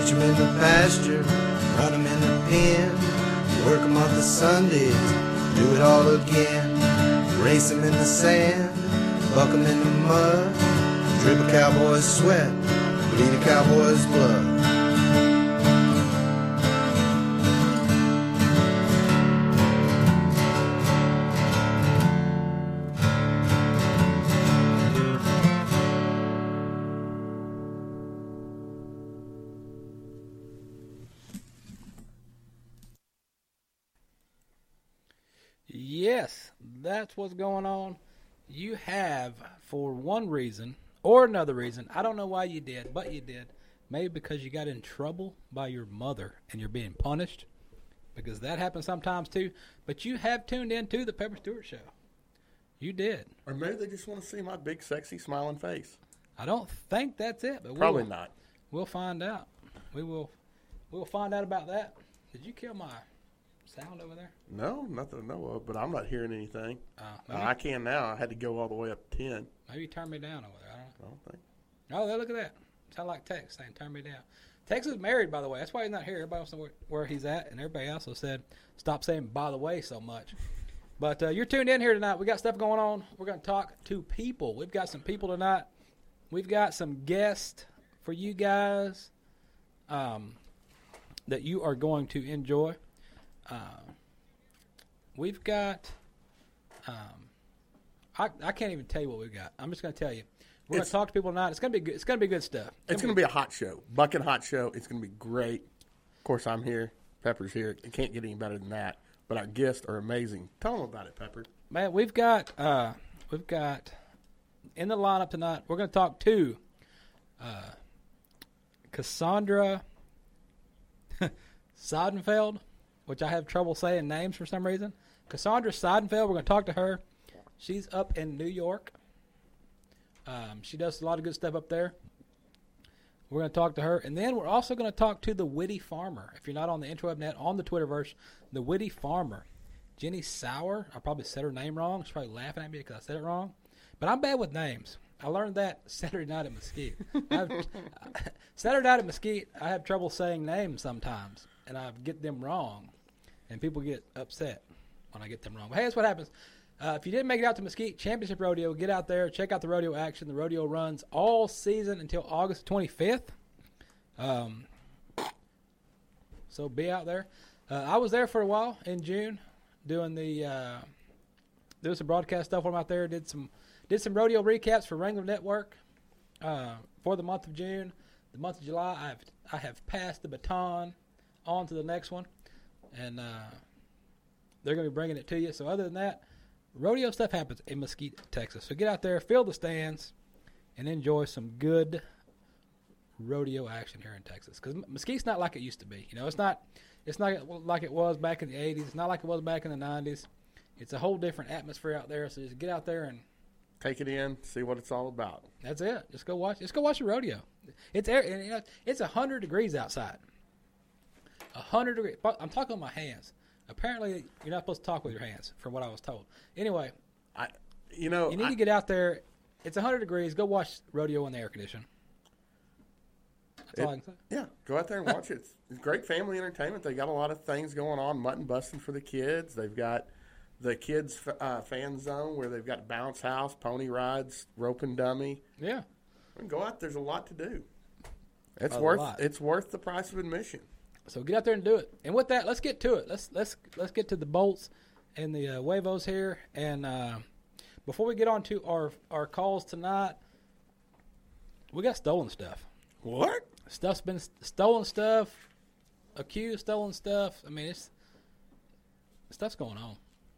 Teach 'em in the pasture, run 'em in the pen, work 'em off the Sundays, do it all again. Race 'em in the sand, buck 'em in the mud, drip a cowboy's sweat, bleed a cowboy's blood. Yes, that's what's going on. You have, for one reason or another reason, I don't know why you did, but you did. Maybe because you got in trouble by your mother and you're being punished, because that happens sometimes too. But you have tuned into the Pepper Stewart Show. You did. Or maybe they just want to see my big, sexy, smiling face. I don't think that's it, but Probably not. We'll find out. We'll find out about that. Did you kill my sound over there? No, nothing to know of, but I'm not hearing anything. I can now. I had to go all the way up to 10. Maybe you turned me down over there. I don't think. Oh, look at that. Sound like Tex saying, turn me down. Tex is married, by the way. That's why he's not here. Everybody wants to know where he's at, and everybody also said, stop saying by the way so much. But you're tuned in here tonight. We got stuff going on. We're going to talk to people. We've got some people tonight. We've got some guests for you guys that you are going to enjoy. We've got, I can't even tell you what we've got. I'm just going to tell you. We're going to talk to people tonight. It's going to be good. It's going to be good stuff. It's going to be a hot show. Bucket hot show. It's going to be great. Of course, I'm here. Pepper's here. It can't get any better than that. But our guests are amazing. Tell them about it, Pepper. Man, we've got in the lineup tonight. We're going to talk to Cassandra Seidenfeld, which I have trouble saying names for some reason. Cassandra Seidenfeld. We're going to talk to her. She's up in New York. She does a lot of good stuff up there. We're going to talk to her. And then we're also going to talk to the Witty Farmer. If you're not on the Intro Net, on the Twitterverse, the Witty Farmer. Jenny Sauer. I probably said her name wrong. She's probably laughing at me because I said it wrong. But I'm bad with names. I learned that Saturday night at Mesquite. Saturday night at Mesquite, I have trouble saying names sometimes. And I get them wrong. And people get upset when I get them wrong. But hey, that's what happens. If you didn't make it out to Mesquite Championship Rodeo, get out there. Check out the rodeo action. The rodeo runs all season until August 25th. So be out there. I was there for a while in June doing some broadcast stuff while I'm out there. Did some rodeo recaps for Wrangler Network for the month of June. The month of July, I have passed the baton on to the next one. And they're going to be bringing it to you. So other than that, rodeo stuff happens in Mesquite, Texas. So get out there, fill the stands, and enjoy some good rodeo action here in Texas. Because Mesquite's not like it used to be. You know, it's not like it was back in the 80s. It's not like it was back in the 90s. It's a whole different atmosphere out there. So just get out there and take it in, see what it's all about. That's it. Just go watch the rodeo. It's 100 degrees outside. 100 degrees. I'm talking with my hands. Apparently, you're not supposed to talk with your hands, from what I was told. Anyway, you need to get out there. It's 100 degrees. Go watch rodeo in the air condition. That's all I can say. Yeah, go out there and watch it. It's great family entertainment. They got a lot of things going on. Mutton busting for the kids. They've got the kids fan zone where they've got bounce house, pony rides, rope and dummy. Yeah, go out. There's a lot to do. It's worth the price of admission. So get out there and do it. And with that, let's get to it. Let's get to the bolts and the huevos here. And before we get on to our calls tonight, we got stolen stuff. What? Stuff's been stolen stuff, accused stolen stuff. I mean, stuff's going on.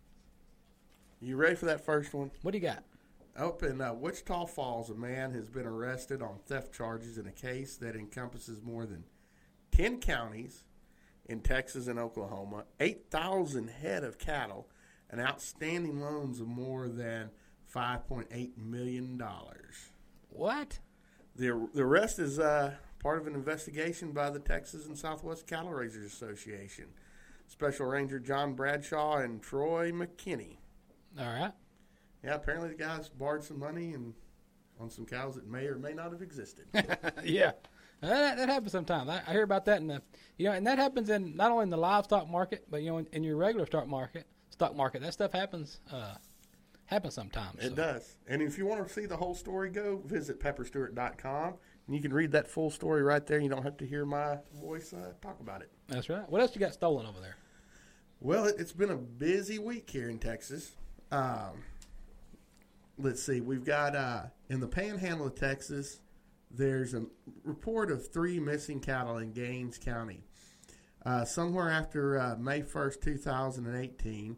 You ready for that first one? What do you got? Up in Wichita Falls, a man has been arrested on theft charges in a case that encompasses more than 10 counties in Texas and Oklahoma, 8,000 head of cattle, and outstanding loans of more than $5.8 million. What? The arrest is part of an investigation by the Texas and Southwest Cattle Raisers Association. Special Ranger John Bradshaw and Troy McKinney. All right. Yeah, apparently the guys borrowed some money and on some cows that may or may not have existed. Yeah. That happens sometimes. I hear about that and that happens in not only in the livestock market, but in your regular stock market. That stuff happens sometimes. It does. And if you want to see the whole story, go visit pepperstewart.com. And you can read that full story right there. You don't have to hear my voice talk about it. That's right. What else you got stolen over there? Well, it's been a busy week here in Texas. Let's see. We've got in the panhandle of Texas, there's a report of 3 missing cattle in Gaines County. Somewhere after May 1st, 2018,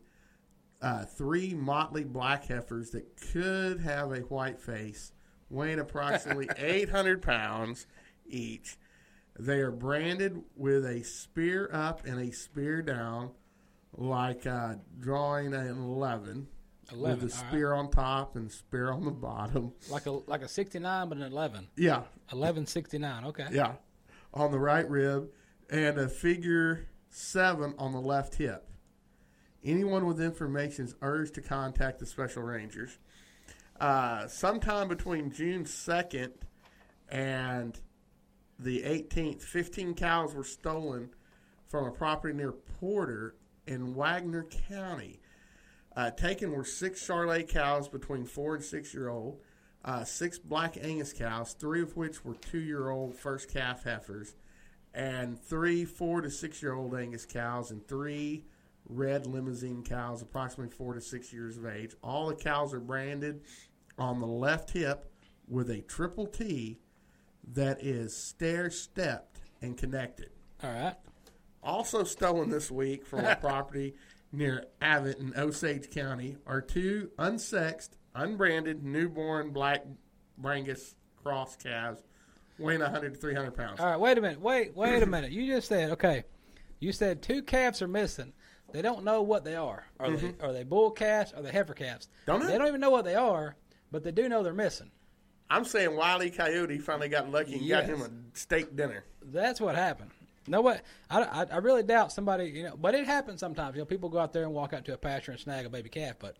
3 motley black heifers that could have a white face, weighing approximately 800 pounds each. They are branded with a spear up and a spear down, like drawing an 11 with a spear on top and spear on the bottom. Like a 69, but an 11. Yeah. 1169, okay. Yeah. On the right rib, and a figure 7 on the left hip. Anyone with information is urged to contact the Special Rangers. Sometime between June 2nd and the 18th, 15 cows were stolen from a property near Porter in Wagner County. Taken were 6 Charolais cows between 4 and 6 year old, 6 Black Angus cows, 3 of which were 2-year-old first calf heifers, and 3 4 to 6 year old Angus cows, and 3 red limousine cows, approximately 4 to 6 years of age. All the cows are branded on the left hip with a triple T that is stair-stepped and connected. All right. Also stolen this week from a property near Abbott in Osage County are 2 unsexed, unbranded, newborn black Brangus cross calves weighing 100 to 300 pounds. All right, wait a minute. Wait a minute. You just said, okay, you said 2 calves are missing. They don't know what they are. Are they bull calves? Are they heifer calves? Don't know. They don't even know what they are, but they do know they're missing. I'm saying Wile E. Coyote finally got lucky and got him a steak dinner. That's what happened. No, what? I really doubt somebody, but it happens sometimes. People go out there and walk out to a pasture and snag a baby calf, but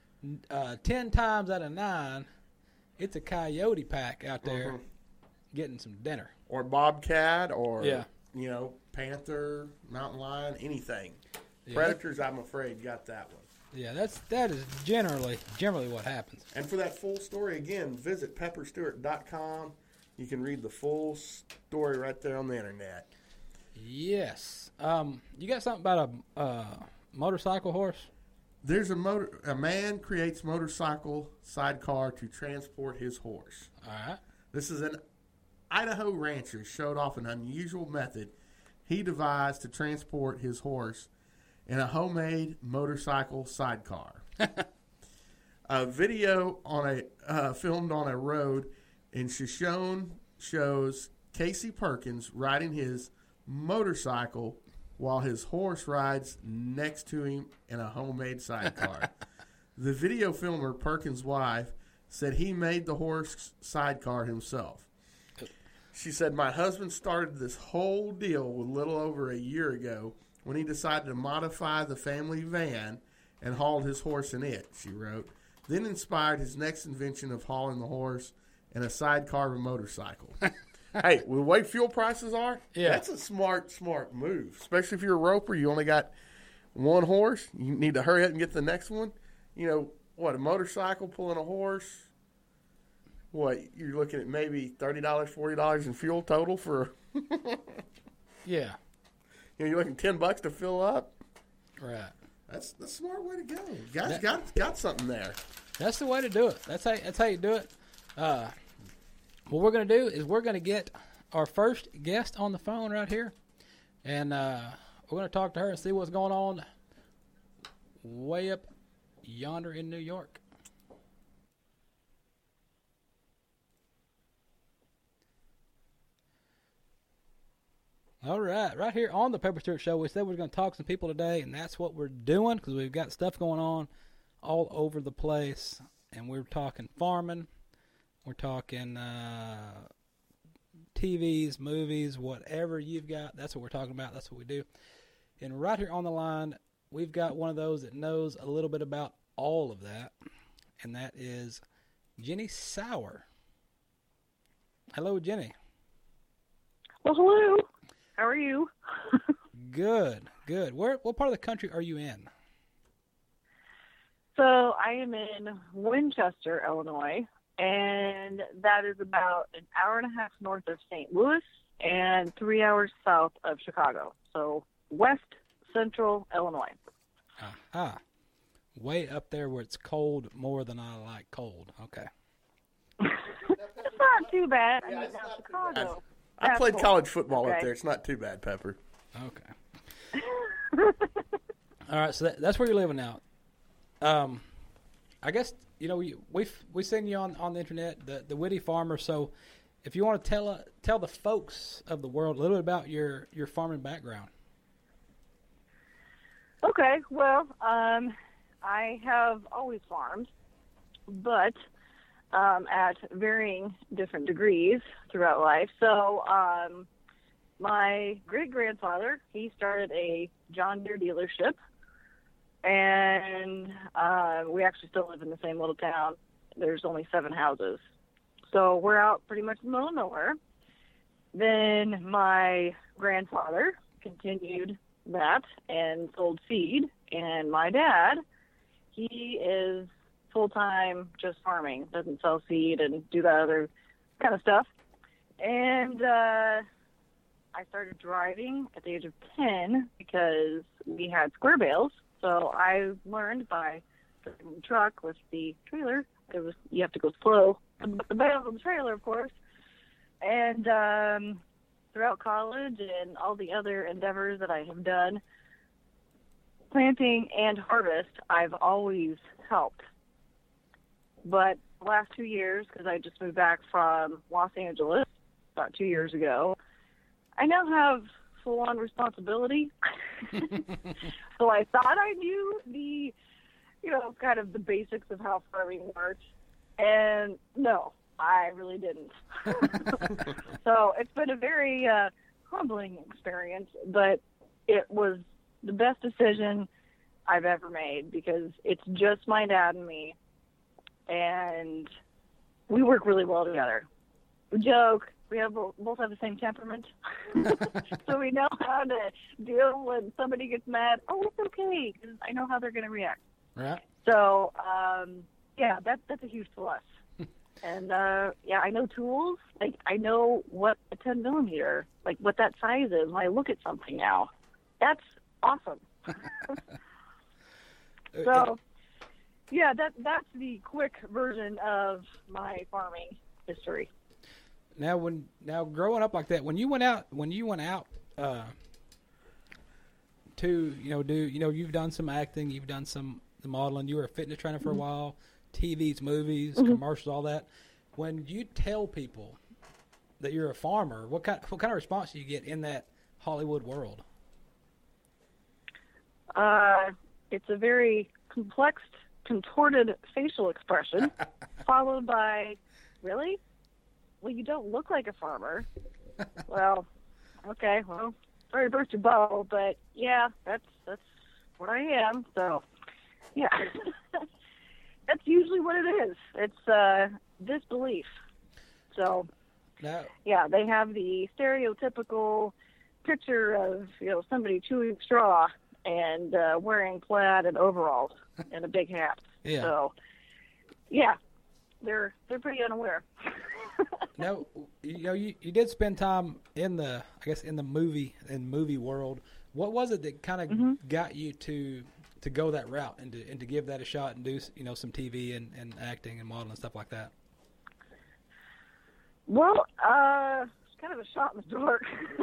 10 times out of 9, it's a coyote pack out there getting some dinner. Or bobcat or, yeah. Panther, mountain lion, anything. Yeah. Predators, I'm afraid, got that one. Yeah, that is generally what happens. And for that full story, again, visit pepperstewart.com. You can read the full story right there on the internet. Yes. You got something about a motorcycle horse? There's a man creates motorcycle sidecar to transport his horse. All right. This is an Idaho rancher showed off an unusual method he devised to transport his horse in a homemade motorcycle sidecar. A video on filmed on a road in Shoshone shows Casey Perkins riding his motorcycle while his horse rides next to him in a homemade sidecar. The video filmer, Perkins' wife, said he made the horse sidecar himself. She said, "My husband started this whole deal a little over a year ago when he decided to modify the family van and hauled his horse in it," she wrote. Then inspired his next invention of hauling the horse in a sidecar of a motorcycle. Hey, with the way fuel prices are, that's a smart move. Especially if you're a roper, you only got one horse. You need to hurry up and get the next one. A motorcycle pulling a horse, you're looking at maybe $30, $40 in fuel total for... Yeah. You're looking $10 to fill up. Right. That's the smart way to go. Guys got something there. That's the way to do it. That's how you do it. What we're going to do is we're going to get our first guest on the phone right here, and we're going to talk to her and see what's going on way up yonder in New York. All right here on the Pepper Stewart Show, we said we were going to talk to some people today, and that's what we're doing because we've got stuff going on all over the place, and we're talking farming, we're talking TVs, movies, whatever you've got, that's what we're talking about, that's what we do. And right here on the line, we've got one of those that knows a little bit about all of that, and that is Jenny Sauer. Hello, Jenny. Well, hello. How are you? Good, good. What part of the country are you in? So I am in Winchester, Illinois, and that is about an hour and a half north of St. Louis and 3 hours south of Chicago. So west central Illinois. Aha. Way up there where it's cold more than I like cold. Okay. It's not too bad. I mean, it's now not too Chicago. I played cold. college football up Okay. there. It's not too bad, Pepper. Okay. All right, so that's where you're living now. I guess we've seen you on the internet, the Witty Farmer. So, if you want to tell the folks of the world a little bit about your farming background. Okay, well, I have always farmed, but at varying different degrees throughout life. So my great-grandfather, he started a John Deere dealership, and we actually still live in the same little town. There's only 7 houses. So we're out pretty much in the middle of nowhere. Then my grandfather continued that and sold seed, and my dad, he is full-time just farming, doesn't sell seed and do that other kind of stuff. And I started driving at the age of 10 because we had square bales. So I learned by driving the truck with the trailer. You have to go slow. The bales on the trailer, of course. And throughout college and all the other endeavors that I have done, planting and harvest, I've always helped. But the last 2 years, because I just moved back from Los Angeles about 2 years ago, I now have full-on responsibility. So I thought I knew the, kind of the basics of how farming works. And no, I really didn't. So it's been a very humbling experience, but it was the best decision I've ever made because it's just my dad and me, and we work really well together. We joke. We both have the same temperament, so we know how to deal when somebody gets mad. Oh, it's okay, because I know how they're going to react. Right. So, yeah, that's a huge plus. And, yeah, I know tools. Like, I know what a 10 millimeter, like what that size is when I look at something now. That's awesome. So, yeah, that's the quick version of my farming history. Now growing up like that, when you went out to you've done some acting, you've done some modeling, you were a fitness trainer for a while, TVs, movies, commercials, all that. When you tell people that you're a farmer, what kind of response do you get in that Hollywood world? It's a very complex, contorted facial expression, followed by, really? Well, you don't look like a farmer. Well, okay, well, sorry to burst your bubble, but yeah, that's what I am. So, yeah, that's usually what it is. It's disbelief. So, yeah, they have the stereotypical picture of somebody chewing straw and wearing plaid and overalls and a big hat. Yeah. So, yeah, they're pretty unaware. Now, you did spend time in the movie world. What was it that kind of got you to go that route and to give that a shot and do some TV and acting and modeling and stuff like that? Well, it's kind of a shot in the dark.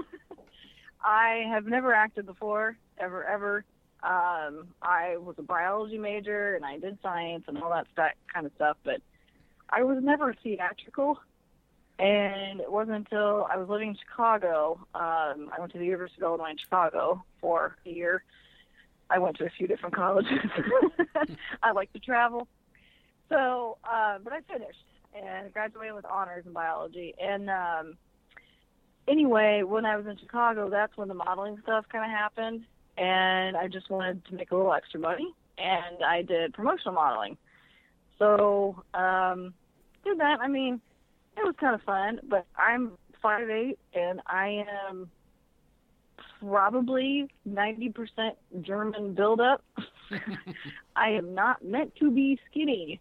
I have never acted before, ever. I was a biology major and I did science and all that kind of stuff, but I was never theatrical. And it wasn't until I was living in Chicago. I went to the University of Illinois in Chicago for a year. I went to a few different colleges. I like to travel. So, but I finished and graduated with honors in biology. And anyway, when I was in Chicago, that's when the modeling stuff kind of happened. And I just wanted to make a little extra money. And I did promotional modeling. So, did that. I mean, it was kind of fun, but I'm 5'8", and I am probably 90% German buildup. I am not meant to be skinny.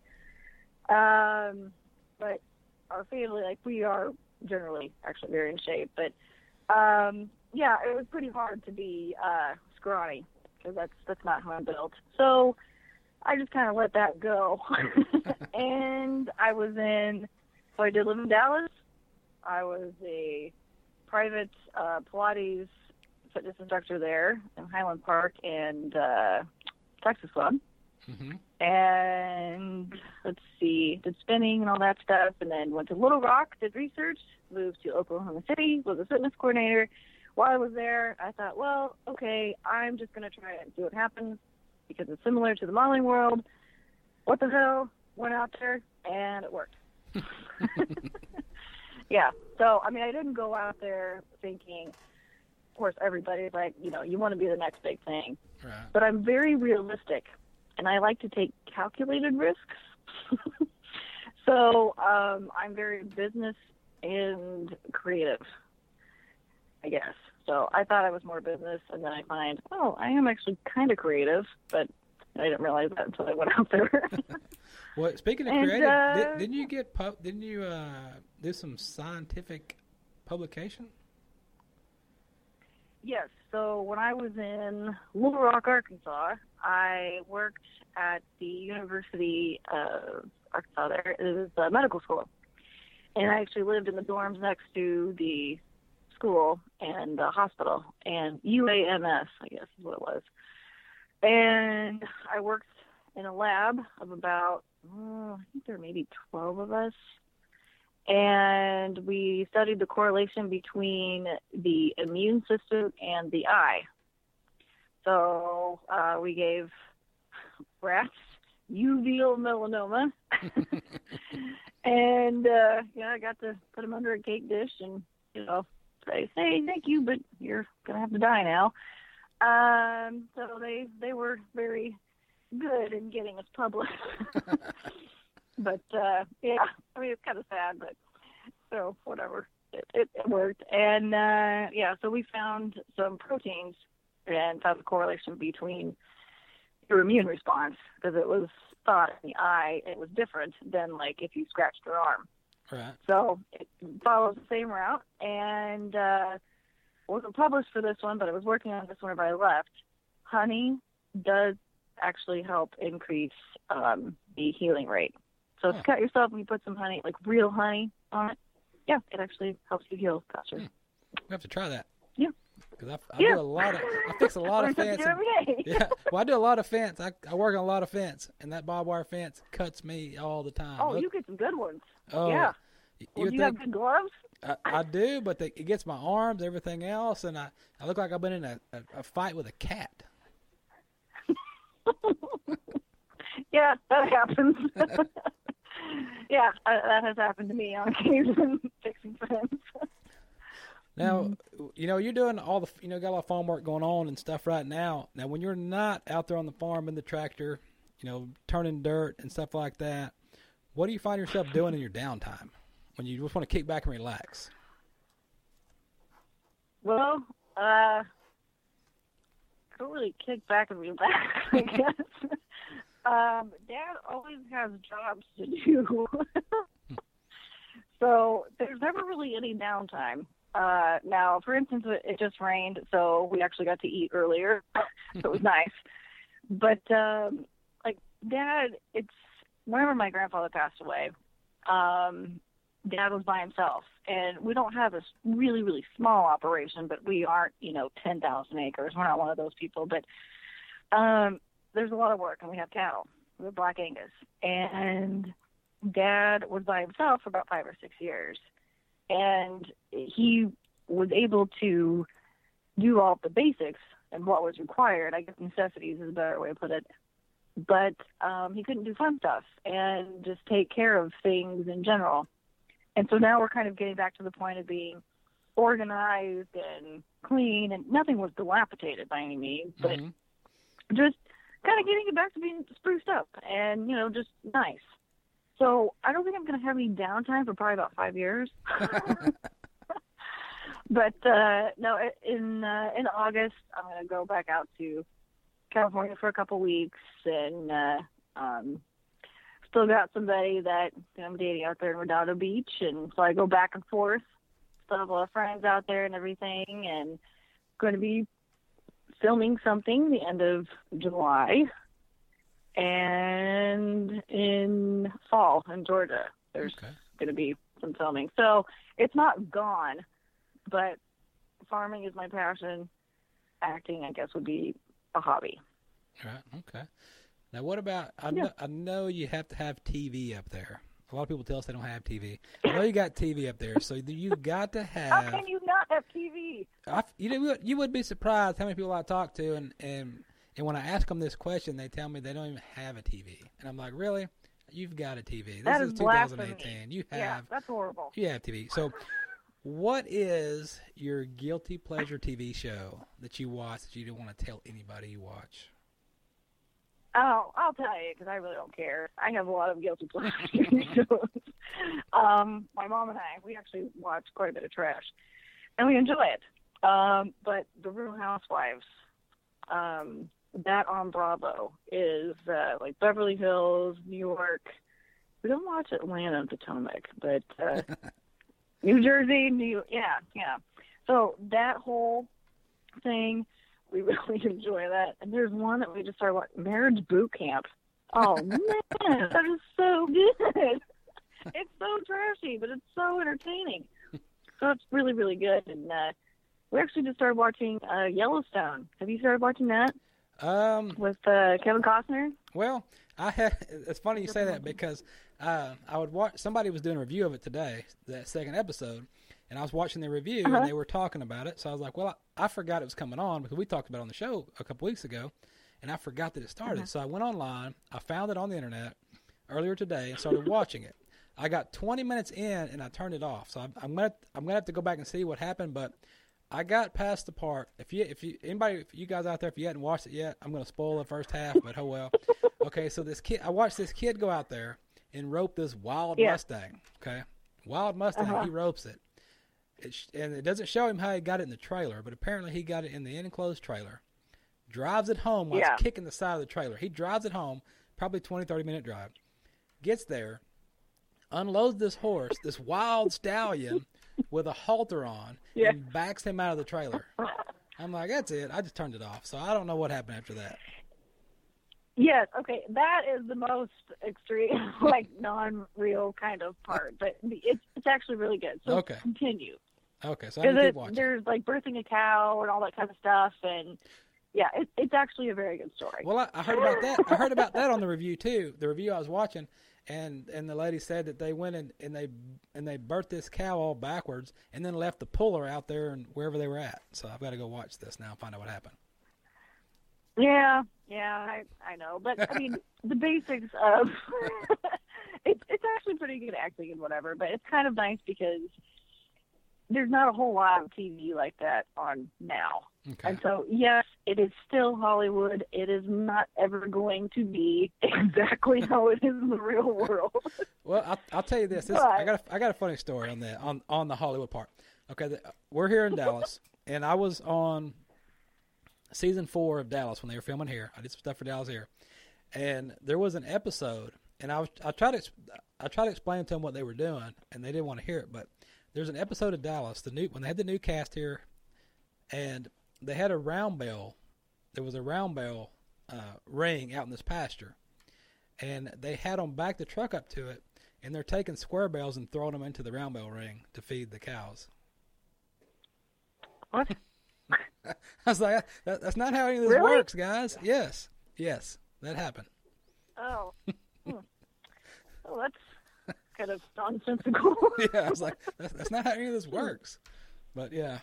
But our family, like, we are generally actually very in shape. But, yeah, it was pretty hard to be scrawny, because that's not how I'm built. So I just kind of let that go. And so I did live in Dallas. I was a private Pilates fitness instructor there in Highland Park and Texas Club. Mm-hmm. And let's see, did spinning and all that stuff, and then went to Little Rock, did research, moved to Oklahoma City, was a fitness coordinator. While I was there, I thought, well, okay, I'm just going to try it and see what happens, because it's similar to the modeling world. What the hell? Went out there, and it worked. Yeah, so, I mean, I didn't go out there thinking, of course, everybody's like, you want to be the next big thing. Right. But I'm very realistic, and I like to take calculated risks. So I'm very business and creative, I guess. So I thought I was more business, and then I find, I am actually kind of creative, but I didn't realize that until I went out there. Well, speaking of creative, didn't you do some scientific publication? Yes. So when I was in Little Rock, Arkansas, I worked at the University of Arkansas there. It was a medical school. And I actually lived in the dorms next to the school and the hospital. And UAMS, I guess is what it was. And I worked in a lab of about, I think there were maybe 12 of us. And we studied the correlation between the immune system and the eye. So we gave rats uveal melanoma. And, I got to put them under a cake dish and, say, hey, thank you, but you're going to have to die now. So they were very good in getting us published. But, yeah, I mean, it's kind of sad, but so whatever. It worked. And, so we found some proteins and found the correlation between your immune response, because it was thought in the eye it was different than, like, if you scratched your arm. Right. So it follows the same route, and wasn't published for this one, but I was working on this whenever I left. Honey does actually help increase the healing rate. So if you cut yourself and you put some honey, like real honey on it, yeah, it actually helps you heal faster. We have to try that. Yeah. Because I do a lot of, I fix a lot of fence. Yeah, well, I do a lot of fence. I work on a lot of fence, and that barbed wire fence cuts me all the time. Oh, you get some good ones. Oh, yeah. Do you have good gloves? I do, but it gets my arms, everything else, and I look like I've been in a fight with a cat. Yeah, that happens. Yeah, that has happened to me on occasion, fixing fence. Now, you're doing all the, got a lot of farm work going on and stuff right now. Now, when you're not out there on the farm in the tractor, turning dirt and stuff like that, what do you find yourself doing in your downtime when you just want to kick back and relax? Well, I don't really kick back and relax, I guess. Dad always has jobs to do. So there's never really any downtime. Now, for instance, it just rained, so we actually got to eat earlier. So it was nice. But, Dad, whenever my grandfather passed away, Dad was by himself. And we don't have a really, really small operation, but we aren't, 10,000 acres. We're not one of those people. But there's a lot of work, and we have cattle. We have Black Angus. And Dad was by himself for about 5 or 6 years. And he was able to do all the basics and what was required. I guess necessities is a better way to put it. But he couldn't do fun stuff and just take care of things in general. And so now we're kind of getting back to the point of being organized and clean, and nothing was dilapidated by any means, but just kind of getting it back to being spruced up and, just nice. So I don't think I'm going to have any downtime for probably about 5 years. But no, in August, I'm going to go back out to California for a couple weeks, and still got somebody that I'm dating out there in Redondo Beach, and so I go back and forth. Still have a lot of friends out there and everything, and going to be filming something the end of July, and in fall in Georgia there's going to be some filming. So it's not gone, but farming is my passion. Acting, I guess, would be a hobby. Right. Okay. Now, what about? I know you have to have TV up there. A lot of people tell us they don't have TV. I know you got TV up there, so you got to have. How can you not have TV? You would be surprised how many people I talk to, and when I ask them this question, they tell me they don't even have a TV, and I'm like, really? You've got a TV. This is 2018. Blasphemy. You have. Yeah, that's horrible. You have TV. So, what is your guilty pleasure TV show that you watch that you don't want to tell anybody you watch? Oh, I'll tell you, because I really don't care. I have a lot of guilty pleasure shows. My mom and I, we actually watch quite a bit of trash, and we enjoy it. But The Real Housewives, that on Bravo is like Beverly Hills, New York. We don't watch Atlanta and Potomac, but New Jersey, yeah. So that whole thing, we really enjoy that. And there's one that we just started watching, Marriage Boot Camp. Oh, man, that is so good. It's so trashy, but it's so entertaining. So it's really, really good. And we actually just started watching Yellowstone. Have you started watching that? With Kevin Costner? Well, it's funny you say that because I would watch. Somebody was doing a review of it today, that second episode, and I was watching the review, and they were talking about it. So I was like, well, I forgot it was coming on because we talked about it on the show a couple weeks ago, and I forgot that it started. So I went online, I found it on the internet earlier today, and started watching it. I got 20 minutes in, and I turned it off. So I'm gonna have to go back and see what happened, but I got past the part. If you guys out there, if you hadn't watched it yet, I'm gonna spoil the first half, but oh well. Okay, so I watched this kid go out there and rope this wild Mustang. Okay, wild Mustang. He ropes it. And it doesn't show him how he got it in the trailer, but apparently he got it in the enclosed trailer. Drives it home while it's kicking the side of the trailer. He drives it home, probably 20, 30-minute drive. Gets there, unloads this horse, this wild stallion with a halter on, and backs him out of the trailer. I'm like, that's it. I just turned it off. So I don't know what happened after that. Yes, okay. That is the most extreme, like, non-real kind of part. But it's actually really good. So continue. Okay, so I can keep watching. There's, like, birthing a cow and all that kind of stuff. And, yeah, it's actually a very good story. Well, I heard about that. I heard about that on the review, too. The review I was watching. And the lady said that they went and they birthed this cow all backwards and then left the puller out there and wherever they were at. So I've got to go watch this now and find out what happened. Yeah, I know. But, I mean, the basics of it's actually pretty good acting and whatever, but it's kind of nice because there's not a whole lot of TV like that on now. Okay. And so, yes, it is still Hollywood. It is not ever going to be exactly how it is in the real world. Well, I'll tell you this. I got a funny story on that on the Hollywood part. Okay, we're here in Dallas, and I was on season 4 of Dallas when they were filming here. I did some stuff for Dallas here, and there was an episode, and I tried to explain to them what they were doing, and they didn't want to hear it. But there's an episode of Dallas, when they had the new cast here, and they had a round bell. There was a round bell ring out in this pasture, and they had them back the truck up to it, and they're taking square bells and throwing them into the round bell ring to feed the cows. What? I was like, that's not how any of this works, guys. Yes, that happened. Oh. Oh, that's kind of nonsensical. Yeah, I was like, that's not how any of this works. But, yeah.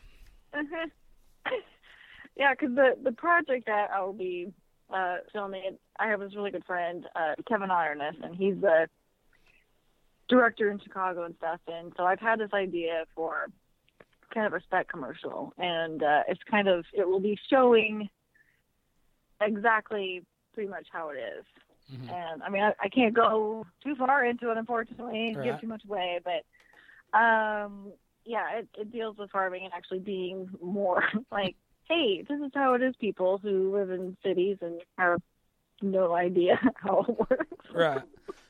Yeah, because the project that I will be filming, I have this really good friend, Kevin Ironess, and he's the director in Chicago and stuff. And so I've had this idea for kind of a spec commercial, and it will be showing exactly pretty much how it is. Mm-hmm. And I mean, I can't go too far into it, unfortunately, give too much away, but it deals with farming and actually being more like, hey, this is how it is, people who live in cities and have no idea how it works. Right.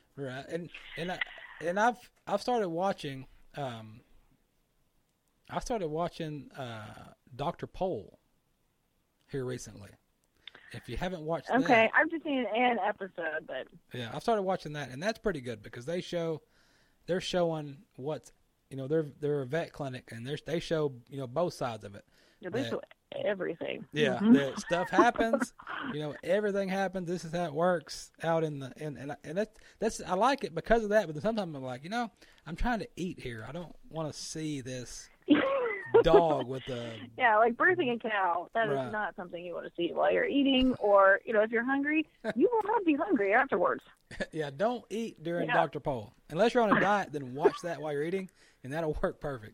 And I've started watching Dr. Pole here recently. If you haven't watched that. Okay, I've just seen an episode, but yeah, I've started watching that, and that's pretty good because they're showing what's, they're a vet clinic, and they show, both sides of it. yeah, they show everything. Yeah, that stuff happens. Everything happens. This is how it works out in the and that's I like it because of that. But then sometimes I'm like, I'm trying to eat here. I don't want to see this dog with a like birthing a cow. That Right. is not something you want to see while you're eating, or if you're hungry, you will not be hungry afterwards. yeah. Don't eat during Yeah. Dr. Pole unless you're on a diet. Then watch that while you're eating, and that'll work perfect.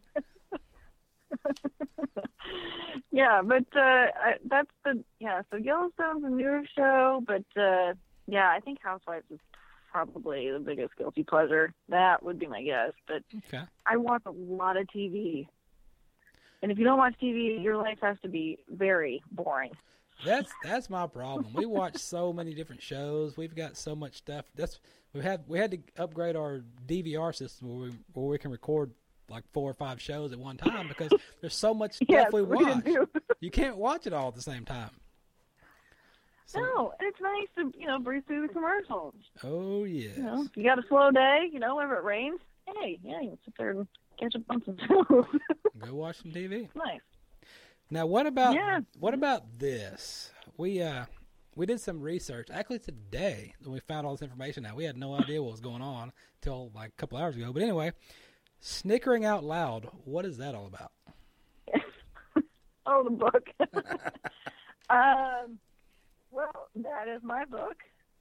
Yeah, but that's so Yellowstone's a newer show, but I think Housewives is probably the biggest guilty pleasure. That would be my guess, but Okay. I watch a lot of TV. And if you don't watch TV, your life has to be very boring. That's my problem. We watch so many different shows. We've got so much stuff. We had to upgrade our DVR system where we can record like 4 or 5 shows at one time because there's so much stuff Yes, we we watch. do. You can't watch it all at the same time. So, No, and it's nice to breeze through the commercials. oh yes. If you got a slow day, whenever it rains, hey, you can sit there and catch up on some shows. Go watch some TV. Nice. Now, what about Yeah. this? We did some research actually today when we found all this information out. We had no idea what was going on until like a couple hours ago. But anyway, snickering out loud. What is that all about? Oh, the book. Well, that is my book.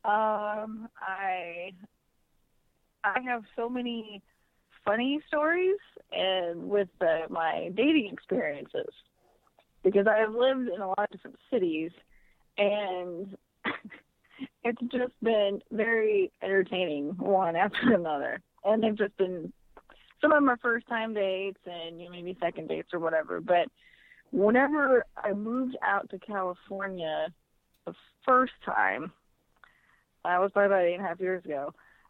I have so many funny stories and with my dating experiences because I have lived in a lot of different cities, and it's just been very entertaining one after another. And they've just been, some of them are first time dates and maybe second dates or whatever. But whenever I moved out to California the first time, that was probably about 8.5 years ago,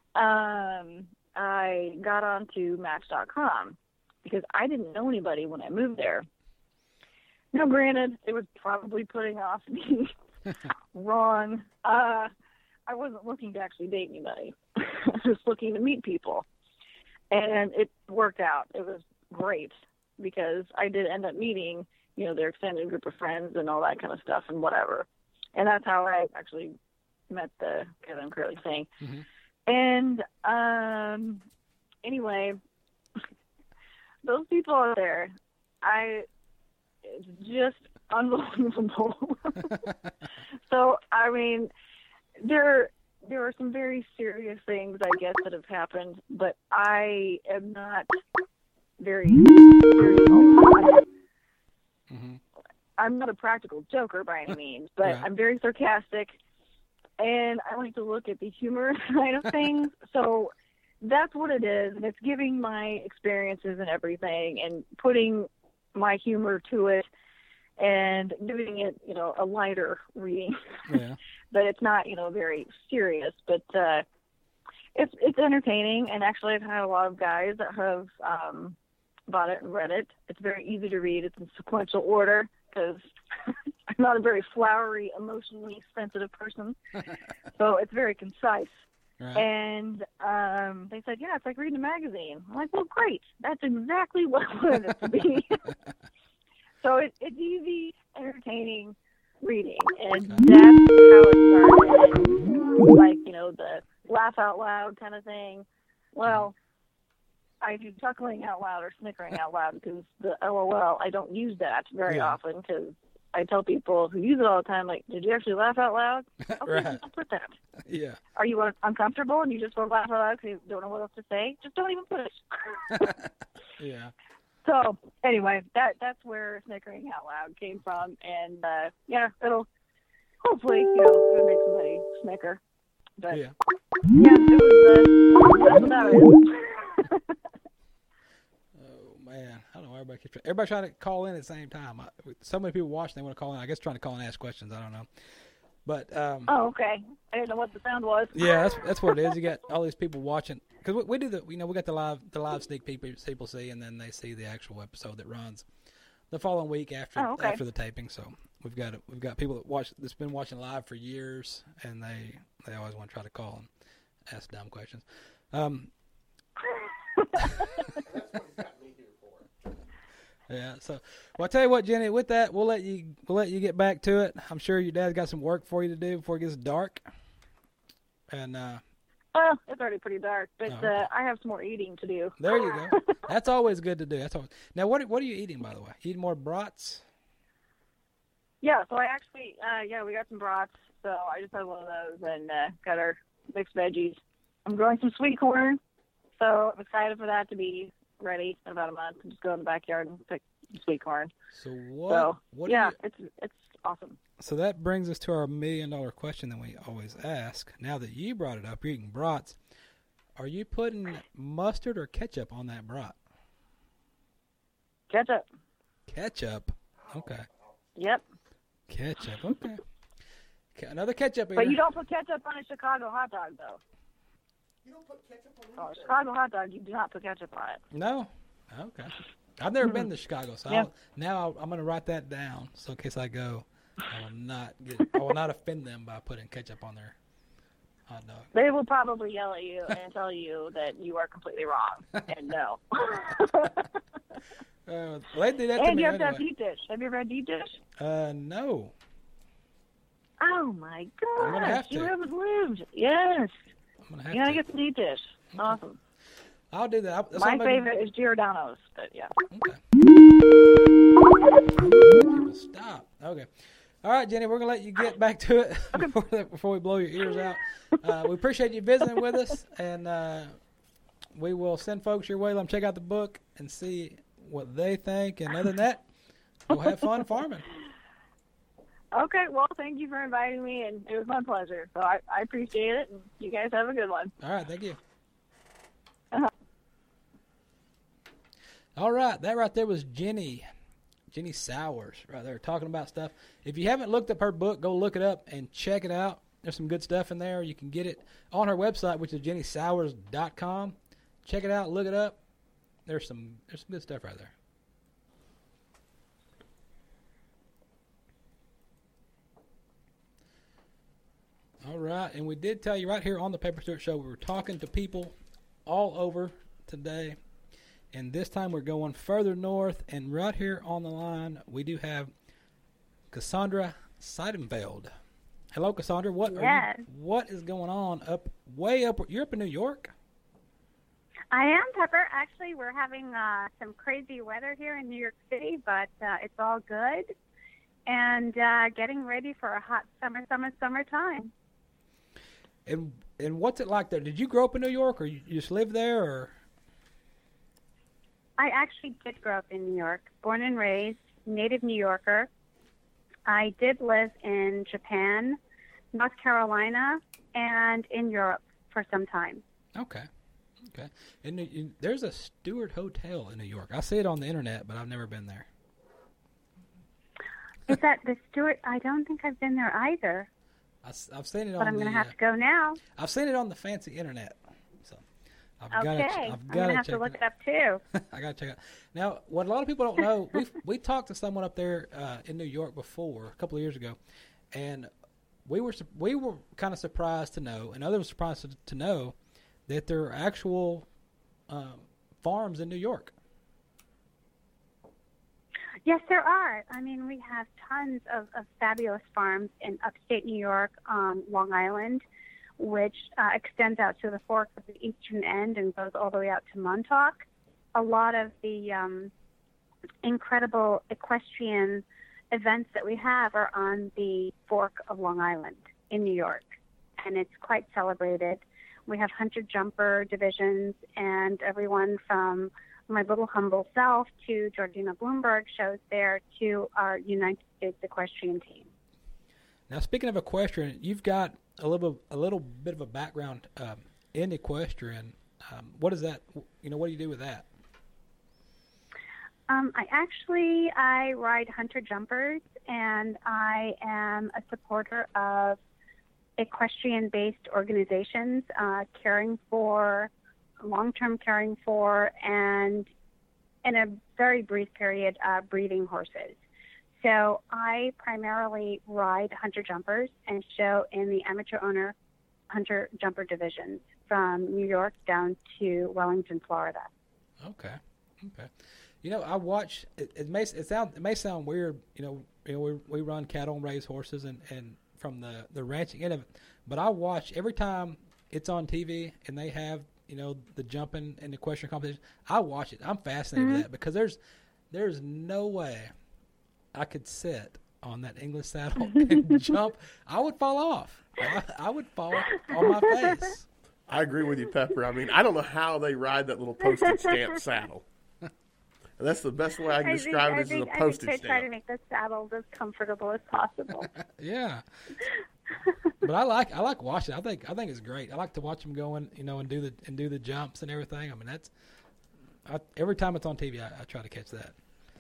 I got onto Match.com because I didn't know anybody when I moved there. Now, granted, it was probably putting off me wrong. I wasn't looking to actually date anybody. I was just looking to meet people. And it worked out. It was great because I did end up meeting, their extended group of friends and all that kind of stuff and whatever. And that's how I actually met the Kevin Curley thing. Mm-hmm. And anyway, those people out there, it's just unbelievable. So, I mean, there are some very serious things, I guess, that have happened, but I am not very serious all the time. Mm-hmm. I'm not a practical joker by any means, but Right. I'm very sarcastic, and I like to look at the humor side of things. So that's what it is, and it's giving my experiences and everything and putting my humor to it and giving it, a lighter reading. Yeah. But it's not, very serious. But it's entertaining, and actually I've had a lot of guys that have bought it and read it. It's very easy to read. It's in sequential order because I'm not a very flowery, emotionally sensitive person. So it's very concise. Right. And they said, yeah, it's like reading a magazine. I'm like, well, great. That's exactly what I wanted it to be. So it's easy, entertaining reading. And that's how it started. Like, the laugh out loud kind of thing. Well, I do chuckling out loud or snickering out loud because the LOL, I don't use that very often because I tell people who use it all the time, like, did you actually laugh out loud? Okay, Right. don't put that. Yeah. Are you uncomfortable and you just want to laugh out loud because you don't know what else to say? Just don't even put it. Yeah. So anyway, that's where snickering out loud came from, and it'll hopefully it'll make somebody snicker. But Yeah. it was that's what that is. Oh man, I don't know why everybody trying to call in at the same time. So many people watching, they want to call in. I guess trying to call and ask questions. I don't know. But Oh, okay. I didn't know what the sound was. yeah, that's what it is. You got all these people watching because we do we got the live sneak peek people see, and then they see the actual episode that runs the following week after after the taping. So we've got people that's been watching live for years, and they always want to try to call and ask dumb questions. Yeah, so well, I tell you what, Jenny. With that, we'll let you get back to it. I'm sure your dad's got some work for you to do before it gets dark. And well, it's already pretty dark, but I have some more eating to do. There you go. That's always good to do. That's always. Now, what are you eating, by the way? You eating more brats? Yeah, so I actually we got some brats. So I just had one of those and got our mixed veggies. I'm growing some sweet corn, so I'm excited for that to be ready in about a month. And just go in the backyard and pick sweet corn. So what? It's awesome. So that brings us to our $1 million question that we always ask. Now that you brought it up, you're eating brats. Are you putting mustard or ketchup on that brat? Ketchup. Ketchup. Okay. Yep. Ketchup. Okay. Another ketchup eater. But you don't put ketchup on a Chicago hot dog, though. You don't put ketchup on a Chicago hot dog, you do not put ketchup on it. No? Okay. I've never been to Chicago, so I'm going to write that down. So in case I go, I will not offend them by putting ketchup on their hot dog. They will probably yell at you and tell you that you are completely wrong. And no. They do that to and me you have anyway. to have deep dish. Have you ever had deep dish? No. Oh my gosh. I'm gonna have to. You haven't lived. Yes. I'm gonna have you gotta to. get some deep dish. Awesome. I'll do that. My favorite is Giordano's, but yeah. Okay. People stop. Okay. All right, Jenny, we're going to let you get back to it before we blow your ears out. We appreciate you visiting with us, and we will send folks your way. Let them check out the book and see what they think. And other than that, we'll have fun farming. Okay, well, thank you for inviting me, and it was my pleasure. So I appreciate it, and you guys have a good one. All right, thank you. All right, that right there was Jenny Sowers right there talking about stuff. If you haven't looked up her book, go look it up and check it out. There's some good stuff in there. You can get it on her website, which is jennysowers.com. Check it out, look it up. There's some good stuff right there. All right, and we did tell you right here on the Paper Stewart Show, we were talking to people all over today, and this time we're going further north, and right here on the line, we do have Cassandra Seidenfeld. Hello, Cassandra. What is going on way up? You're up in New York? I am, Pepper. Actually, we're having some crazy weather here in New York City, but it's all good, and getting ready for a hot summertime. And what's it like there? Did you grow up in New York, or you just live there, or? I actually did grow up in New York, born and raised, native New Yorker. I did live in Japan, North Carolina, and in Europe for some time. Okay. And there's a Stewart Hotel in New York. I see it on the internet, but I've never been there. Is that the Stewart? I don't think I've been there either. I've seen it on but I'm going to have to go now. I've seen it on the fancy internet. So I'm going to have to look it up too. I got to check it out. Now, what a lot of people don't know, we talked to someone up there in New York before, a couple of years ago, and we were kind of surprised to know, and others were surprised to know, that there are actual farms in New York. Yes, there are. I mean, we have tons of fabulous farms in upstate New York, Long Island, which extends out to the fork of the eastern end and goes all the way out to Montauk. A lot of the incredible equestrian events that we have are on the fork of Long Island in New York, and it's quite celebrated. We have hunter-jumper divisions, and everyone from my little humble self to Georgina Bloomberg shows there to our United States equestrian team. Now, speaking of equestrian, you've got a little bit of a background in equestrian. What is that? What do you do with that? I ride hunter jumpers, and I am a supporter of equestrian-based organizations long-term caring for, and in a very brief period, breeding horses. So I primarily ride hunter jumpers and show in the amateur owner hunter jumper divisions from New York down to Wellington, Florida. Okay. I watch. It may sound weird. We run cattle and raise horses and from the ranching end of it, but I watch every time it's on TV and they have the jumping and the equestrian competition. I watch it. I'm fascinated with that because there's no way I could sit on that English saddle and jump. I would fall off. I would fall on my face. I agree with you, Pepper. I mean, I don't know how they ride that little postage stamp saddle. And that's the best way I can describe it as a postage stamp. They try to make the saddles as comfortable as possible. Yeah. But I like watching. I think it's great. I like to watch them go and do the jumps and everything. I mean, every time it's on TV, I try to catch that.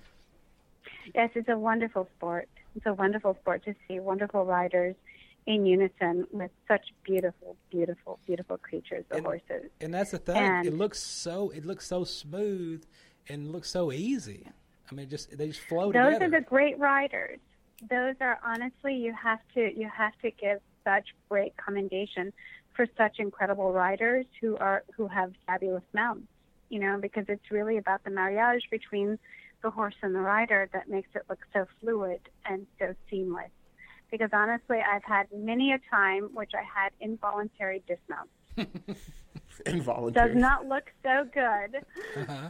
Yes, it's a wonderful sport. It's a wonderful sport to see wonderful riders in unison with such beautiful, beautiful, beautiful creatures, the horses. And that's the thing. It looks so smooth and looks so easy. I mean, they just flow together. Those are the great riders. Those are honestly, you have to give such great commendation for such incredible riders who have fabulous mounts. Because it's really about the marriage between the horse and the rider that makes it look so fluid and so seamless. Because honestly, I've had many a time which I had involuntary dismounts. Involuntary. Does not look so good. Uh-huh.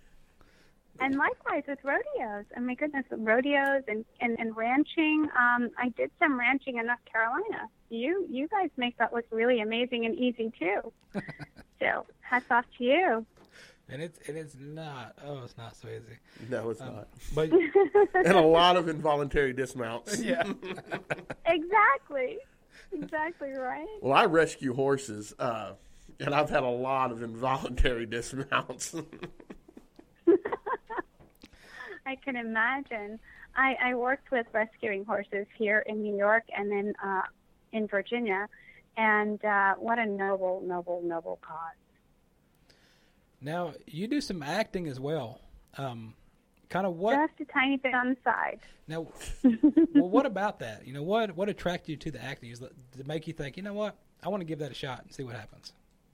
And likewise with rodeos. Oh my goodness, rodeos and ranching. I did some ranching in North Carolina. You guys make that look really amazing and easy too. So hats off to you. And it's not. Oh, it's not so easy. No, it's not. But and a lot of involuntary dismounts. Yeah. Exactly right. Well, I rescue horses, and I've had a lot of involuntary dismounts. I can imagine. I worked with rescuing horses here in New York and then in Virginia, and what a noble, noble, noble cause. Now, you do some acting as well. Kind of what? Just a tiny bit on the side. Now, well, what about that? What attracted you to the acting? Is to make you think, what? I want to give that a shot and see what happens.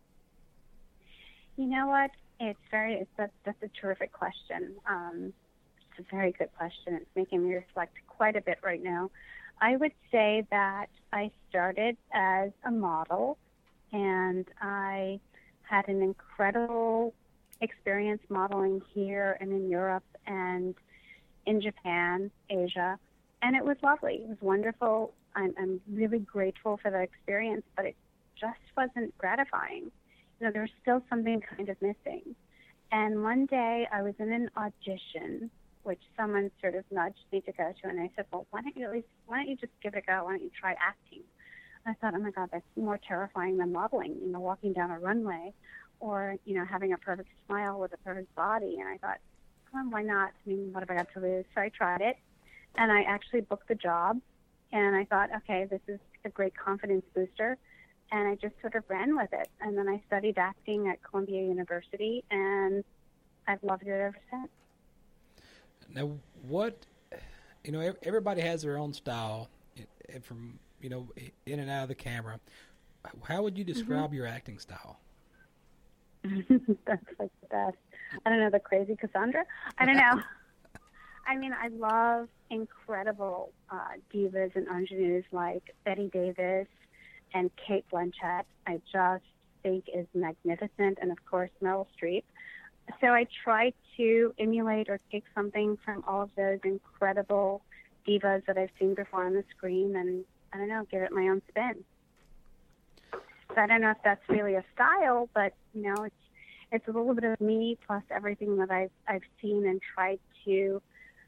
You know what? That's a terrific question. It's a very good question. It's making me reflect quite a bit right now. I would say that I started as a model, and I had an incredible experience modeling here and in Europe and in Japan, Asia, and it was lovely. It was wonderful. I'm really grateful for the experience, but it just wasn't gratifying. There was still something kind of missing. And one day I was in an audition, which someone sort of nudged me to go to, and I said, well, why don't you just give it a go? Why don't you try acting? I thought, oh my God, that's more terrifying than modeling, walking down a runway or, having a perfect smile with a perfect body. And I thought, well, why not? I mean, what have I got to lose? So I tried it, and I actually booked the job. And I thought, okay, this is a great confidence booster. And I just sort of ran with it. And then I studied acting at Columbia University, and I've loved it ever since. Now, everybody has their own style from, in and out of the camera. How would you describe your acting style? That's like the best. I don't know, the crazy Cassandra? I don't know. I mean, I love incredible divas and ingenues like Betty Davis and Kate Blanchett. I just think is magnificent, and of course Meryl Streep. So I try to emulate or take something from all of those incredible divas that I've seen before on the screen, and I don't know, give it my own spin. So I don't know if that's really a style, but it's a little bit of me plus everything that I've seen and tried to,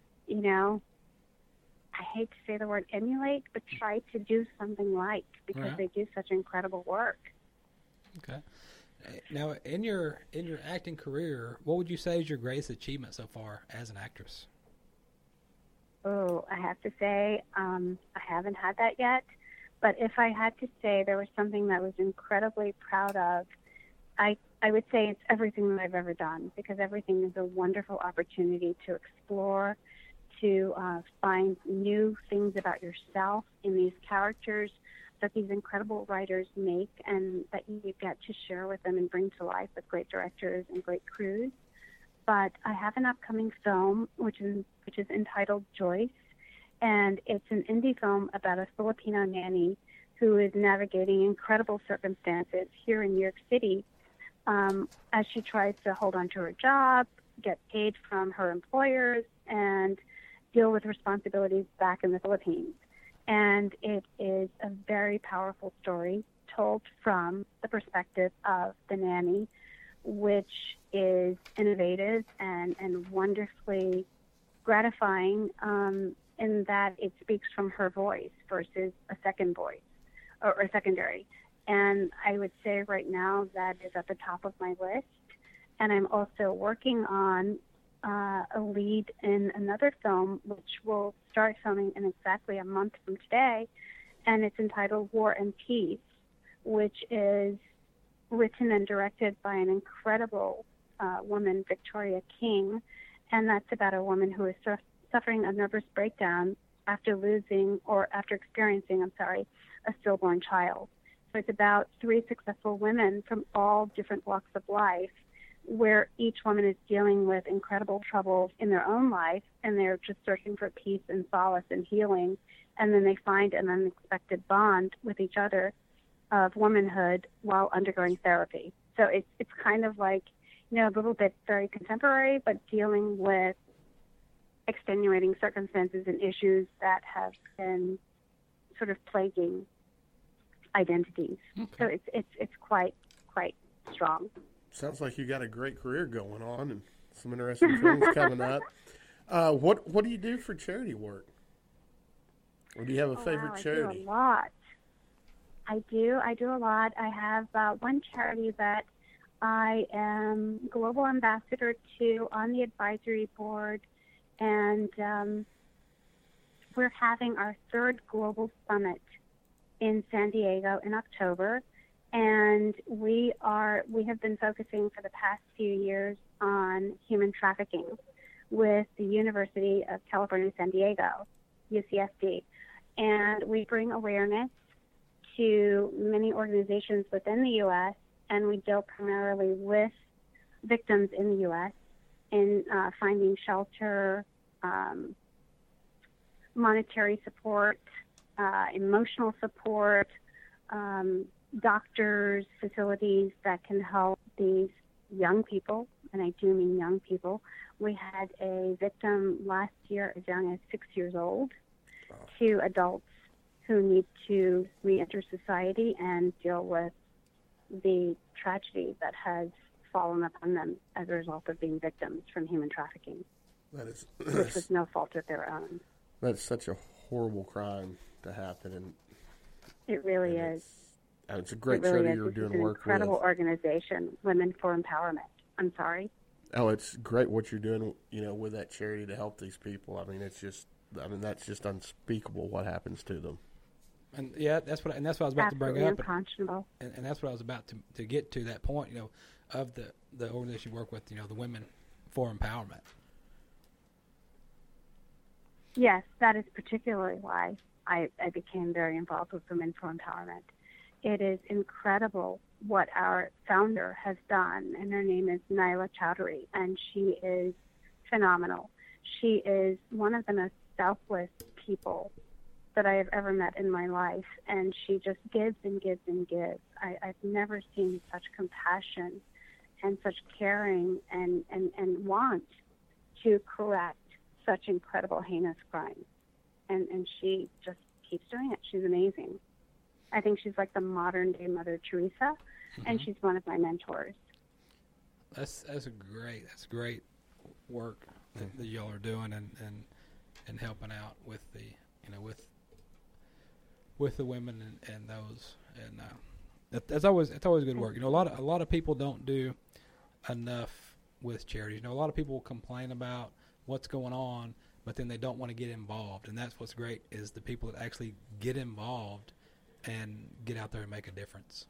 I hate to say the word emulate, but try to do something like, because they do such incredible work. Okay. Now, in your acting career, what would you say is your greatest achievement so far as an actress? Oh, I have to say, I haven't had that yet. But if I had to say there was something that I was incredibly proud of, I would say it's everything that I've ever done, because everything is a wonderful opportunity to explore, to find new things about yourself in these characters that these incredible writers make and that you get to share with them and bring to life with great directors and great crews. But I have an upcoming film which is entitled Joyce, and it's an indie film about a Filipino nanny who is navigating incredible circumstances here in New York City as she tries to hold on to her job, get paid from her employers, and deal with responsibilities back in the Philippines. And it is a very powerful story told from the perspective of the nanny, which is innovative and wonderfully gratifying in that it speaks from her voice versus a second voice or a secondary. And I would say right now that is at the top of my list. And I'm also working on a lead in another film, which will start filming in exactly a month from today, and it's entitled War and Peace, which is written and directed by an incredible woman, Victoria King, and that's about a woman who is suffering a nervous breakdown after experiencing a stillborn child. So it's about 3 successful women from all different walks of life, where each woman is dealing with incredible troubles in their own life, and they're just searching for peace and solace and healing, and then they find an unexpected bond with each other of womanhood while undergoing therapy. So it's kind of like, a little bit very contemporary, but dealing with extenuating circumstances and issues that have been sort of plaguing identities. Okay. So it's quite strong. Sounds like you got a great career going on and some interesting films coming up. What do you do for charity work? Or do you have a favorite charity? I do a lot. I do a lot. I have one charity that I am global ambassador to on the advisory board, and we're having our third global summit in San Diego in October. And we have been focusing for the past few years on human trafficking with the University of California, San Diego, UCSD. And we bring awareness to many organizations within the U.S., and we deal primarily with victims in the U.S. in finding shelter, monetary support, emotional support, doctors, facilities that can help these young people, and I do mean young people. We had a victim last year as young as 6 years old, to adults who need to re-enter society and deal with the tragedy that has fallen upon them as a result of being victims from human trafficking, which was no fault of their own. That's such a horrible crime to happen, and it really is. It's a great charity you're doing work with. It's an incredible organization, Women for Empowerment. I'm sorry. Oh, it's great what you're doing, with that charity to help these people. I mean, that's just unspeakable what happens to them. And that's what I was about to bring up. Unconscionable. And that's what I was about to get to that point, of the organization you work with, the Women for Empowerment. Yes, that is particularly why I became very involved with Women for Empowerment. It is incredible what our founder has done, and her name is Naila Chowdhury, and she is phenomenal. She is one of the most selfless people that I have ever met in my life, and she just gives and gives and gives. I've never seen such compassion and such caring and want to correct such incredible, heinous crimes. And she just keeps doing it. She's amazing. I think she's like the modern-day Mother Teresa, and she's one of my mentors. That's great work that y'all are doing and helping out with the with the women and those, and That's always good work. You know, a lot of people don't do enough with charities. You know, a lot of people complain about what's going on, but then they don't want to get involved. And that's what's great is the people that actually get involved and get out there and make a difference.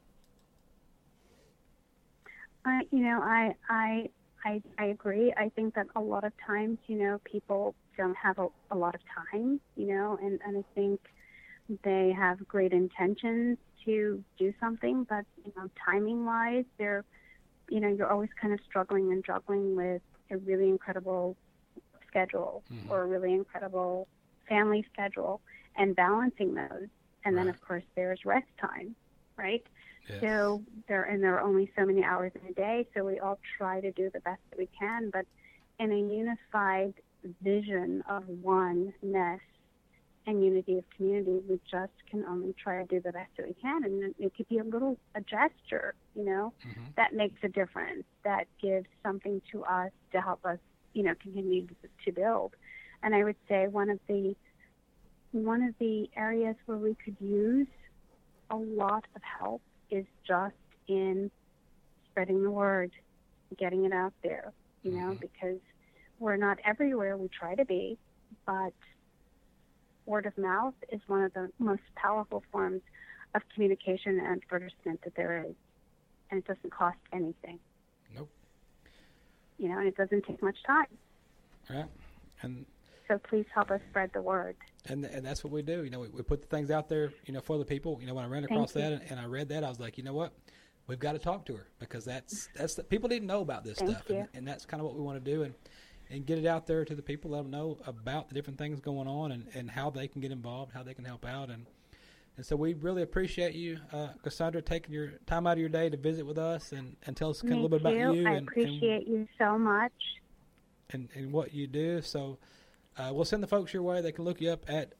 I agree. I think that a lot of times, people don't have a lot of time, and I think they have great intentions to do something, but, timing-wise, you're always kind of struggling and juggling with a really incredible schedule or a really incredible family schedule and balancing those. And then, of course, there's rest time, right? Yes. So there are only so many hours in a day, so we all try to do the best that we can, but in a unified vision of oneness and unity of community, we just can only try to do the best that we can. And it could be a gesture, that makes a difference, that gives something to us to help us, continue to build. And I would say one of the areas where we could use a lot of help is just in spreading the word, getting it out there, because we're not everywhere. We try to be, but word of mouth is one of the most powerful forms of communication and advertisement that there is, and it doesn't cost anything. Nope. And it doesn't take much time. Right. And so please help us spread the word. And that's what we do. We put the things out there, for the people. When I ran across that and I read that, I was like, you know what? We've got to talk to her because that's people didn't know about this stuff. And that's kind of what we want to do and get it out there to the people, let them know about the different things going on and how they can get involved, how they can help out. And so we really appreciate you, Cassandra, taking your time out of your day to visit with us and tell us a little bit about you. I appreciate you so much. And what you do. So we'll send the folks your way. They can look you up at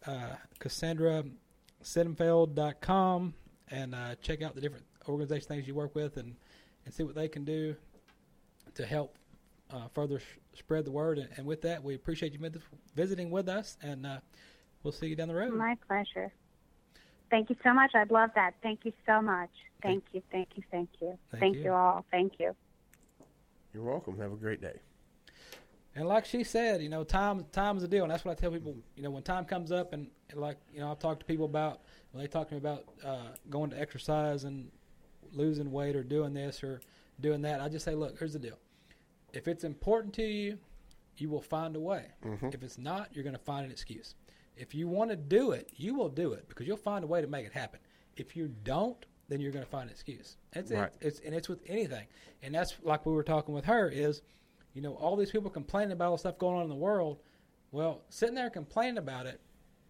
CassandraSidenfeld.com and check out the different organization things you work with and see what they can do to help further spread the word. And with that, we appreciate you visiting with us, and we'll see you down the road. My pleasure. Thank you so much. I'd love that. Thank you so much. Thank you. Thank you all. Thank you. You're welcome. Have a great day. And like she said, time is a deal, and that's what I tell people. When time comes up, and I've talked to people about when they talk to me about going to exercise and losing weight or doing this or doing that. I just say, look, here's the deal. If it's important to you, you will find a way. If it's not, you're going to find an excuse. If you want to do it, you will do it because you'll find a way to make it happen. If you don't, then you're going to find an excuse. It's with anything, and that's like we were talking with her is. All these people complaining about all the stuff going on in the world. Well, sitting there complaining about it,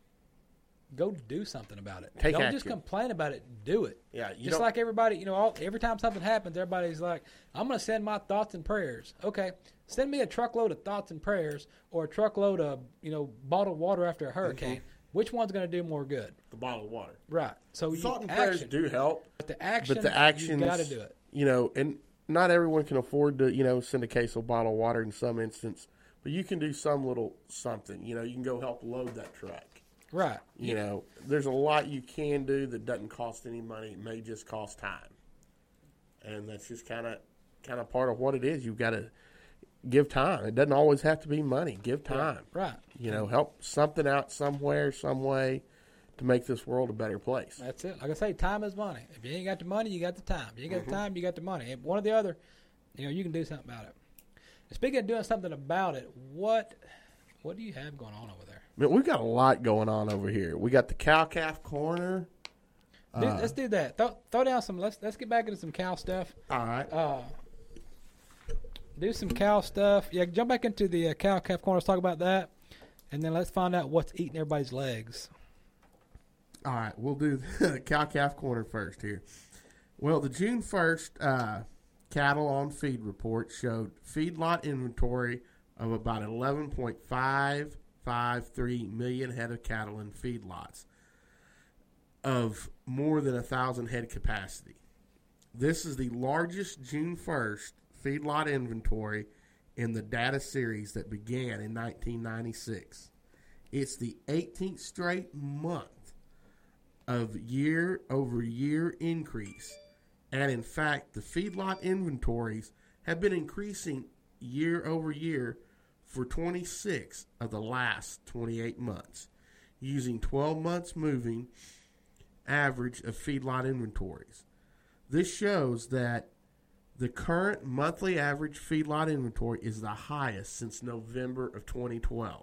go do something about it. Don't action. Just complain about it. Do it. Yeah, just like everybody, every time something happens, everybody's like, I'm going to send my thoughts and prayers. Okay, send me a truckload of thoughts and prayers or a truckload of, bottled water after a hurricane. Which one's going to do more good? The bottled water. Right. So thought and prayers do help. But the actions, you got to do it. And not everyone can afford to, send a case of bottled water in some instance, but you can do some little something. You can go help load that truck. Right. There's a lot you can do that doesn't cost any money. It may just cost time. And that's just kind of part of what it is. You've got to give time. It doesn't always have to be money. Give time. Right. Help something out somewhere, some way to make this world a better place. That's it. Like I say, time is money. If you ain't got the money, you got the time. If you ain't got the time, you got the money. If one or the other, you can do something about it. And speaking of doing something about it, what do you have going on over there? Man, we've got a lot going on over here. We got the cow-calf corner. Let's do that. Throw down some. Let's get back into some cow stuff. All right. Do some cow stuff. Yeah, jump back into the cow-calf corner. Let's talk about that, and then let's find out what's eating everybody's legs. All right, we'll do the cow-calf corner first here. Well, the June 1st cattle on feed report showed feedlot inventory of about 11.553 million head of cattle in feedlots of more than 1,000 head capacity. This is the largest June 1st feedlot inventory in the data series that began in 1996. It's the 18th straight month of year-over-year increase And in fact, the feedlot inventories have been increasing year over year for 26 of the last 28 months, using 12 months moving average of feedlot inventories. This shows that the current monthly average feedlot inventory is the highest since November of 2012.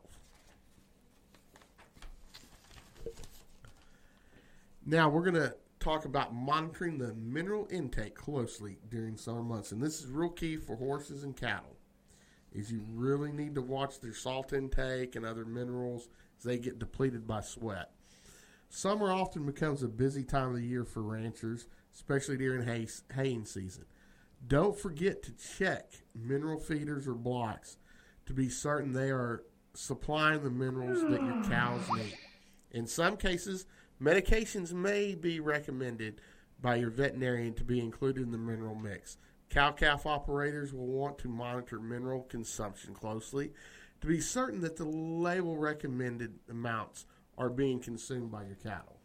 Now we're going to talk about monitoring the mineral intake closely during summer months, and this is real key for horses and cattle. Is you really need to watch their salt intake and other minerals as they get depleted by sweat. Summer often becomes a busy time of the year for ranchers, especially during haying season. Don't forget to check mineral feeders or blocks to be certain they are supplying the minerals that your cows need. In some cases, medications may be recommended by your veterinarian to be included in the mineral mix. Cow-calf operators will want to monitor mineral consumption closely to be certain that the label recommended amounts are being consumed by your cattle.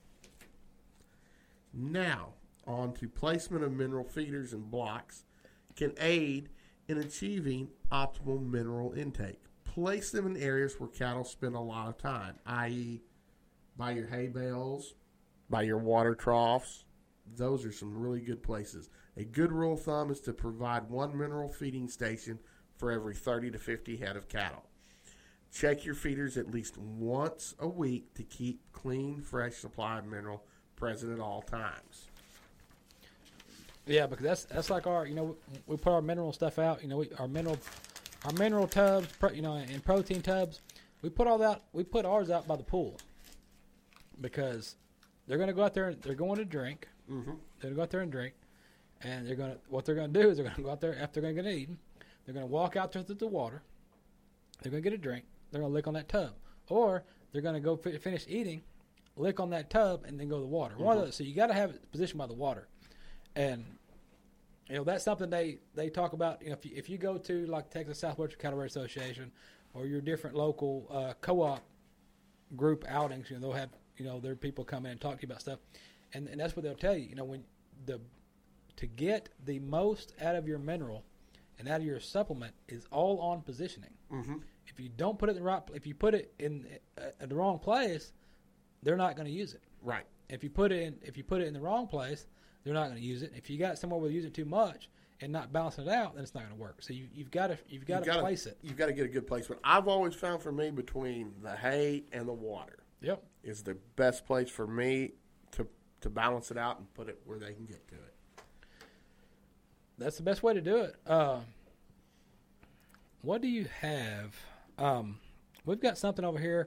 Now, on to placement of mineral feeders and blocks can aid in achieving optimal mineral intake. Place them in areas where cattle spend a lot of time, i.e., by your hay bales, by your water troughs. Those are some really good places. A good rule of thumb is to provide one mineral feeding station for every 30 to 50 head of cattle. Check your feeders at least once a week to keep clean, fresh supply of mineral present at all times. Yeah, because that's like our, we put our mineral stuff out. Our mineral tubs, and protein tubs. We put ours out by the pool because they're going to go out there and they're going to drink. Mm-hmm. They're going to go out there and drink, and what they're going to do is they're going to go out there after they're going to get eaten. They're going to walk out to the water. They're going to get a drink. They're going to lick on that tub, or they're going to go finish eating, lick on that tub, and then go to the water. Mm-hmm. So you got to have it positioned by the water, and that's something they talk about. If you go to like Texas Southwestern Cattle Breeders Association or your different local co-op group outings, they'll have their people come in and talk to you about stuff, and that's what they'll tell you. To get the most out of your mineral and out of your supplement is all on positioning. Mm-hmm. If you don't put it if you put it in the wrong place, they're not going to use it. Right. If you put it in the wrong place, they're not going to use it. If you got somewhere where you use it too much and not balancing it out, then it's not going to work. So you've got to place it. You've got to get a good placement. I've always found for me between the hay and the water. Yep. Is the best place for me to balance it out and put it where they can get to it. That's the best way to do it. What do you have? We've got something over here.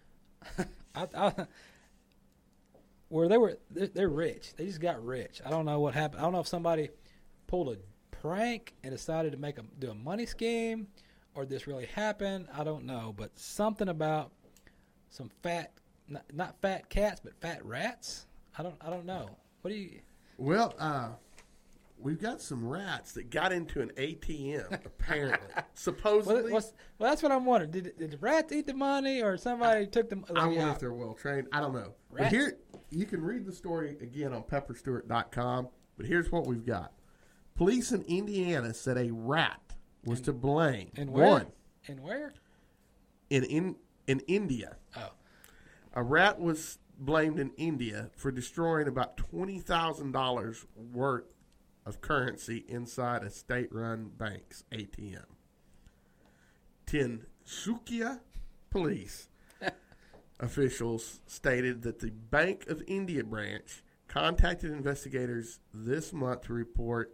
Where they're rich. They just got rich. I don't know what happened. I don't know if somebody pulled a prank and decided to do a money scheme, or this really happened. I don't know, but something about some fat, not fat cats, but fat rats. I don't know. What do you? Well, we've got some rats that got into an ATM, apparently. Supposedly. Well, that's what I'm wondering. Did the rats eat the money, or somebody took them? I wonder if they're well trained. I don't know. But here, you can read the story again on pepperstewart.com, but here's what we've got. Police in Indiana said a rat was to blame. And where? And where? In India. Oh. A rat was blamed in India for destroying about $20,000 worth of currency inside a state-run bank's ATM. Tinsukia police officials stated that the Bank of India branch contacted investigators this month to report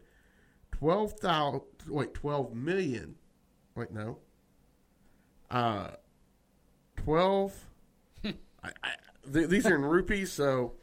these are in rupees, so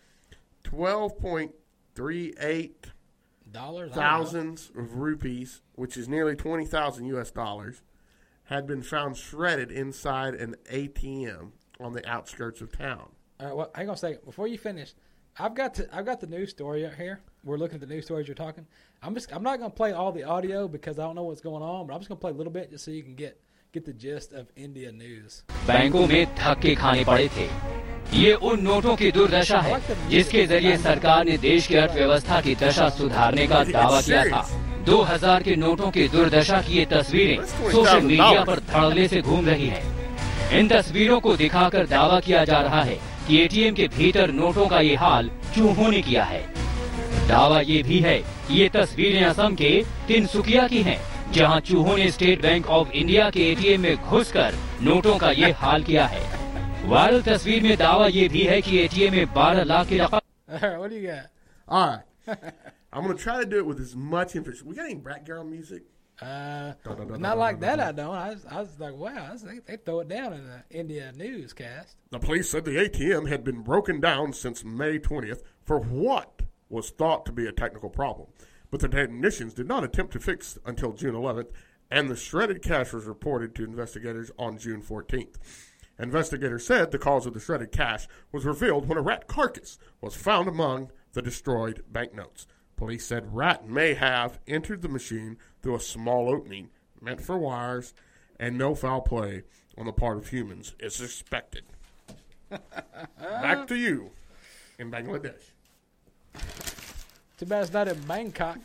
12.38 thousands of rupees, which is nearly 20,000 U.S. dollars, had been found shredded inside an ATM on the outskirts of town. All right, well, hang on a second. Before you finish, I've got the news story out here. We're looking at the news stories you're talking. I'm not going to play all the audio because I don't know what's going on, but I'm just going to play a little bit just so you can get the gist of India news. बैंकों में धक्के खाने पड़े थे ये उन नोटों की दुर्दशा है जिसके जरिए सरकार ने देश की अर्थव्यवस्था की दशा सुधारने का दावा किया था। 2000 के नोटों की दुर्दशा की ये तस्वीरें सोशल मीडिया पर धड़ल्ले से घूम रही है। इन तस्वीरों को दिखाकर दावा किया जा रहा है कि एटीएम के भीतर नोटों का ये हाल चूहों ने किया है। दावा ये भी है कि ये तस्वीरें असम के तिनसुकिया की हैं, जहां चूहों ने स्टेट बैंक ऑफ इंडिया के एटीएम में घुसकर नोटों का ये हाल किया है। वायरल तस्वीर में दावा ये भी है कि एटीएम में 12 लाख की रकम। What do you got? All right. I'm going to try to do it with as much emphasis. We got any Brat Girl music? Not like that, I don't. I was like, wow, they throw it down in the India newscast. The police said the ATM had been broken down since May 20th for what was thought to be a technical problem. But the technicians did not attempt to fix until June 11th, and the shredded cash was reported to investigators on June 14th. Investigators said the cause of the shredded cash was revealed when a rat carcass was found among the destroyed banknotes. Police said rat may have entered the machine through a small opening meant for wires, and no foul play on the part of humans is suspected. Back to you in Bangladesh. Too bad it's not in Bangkok.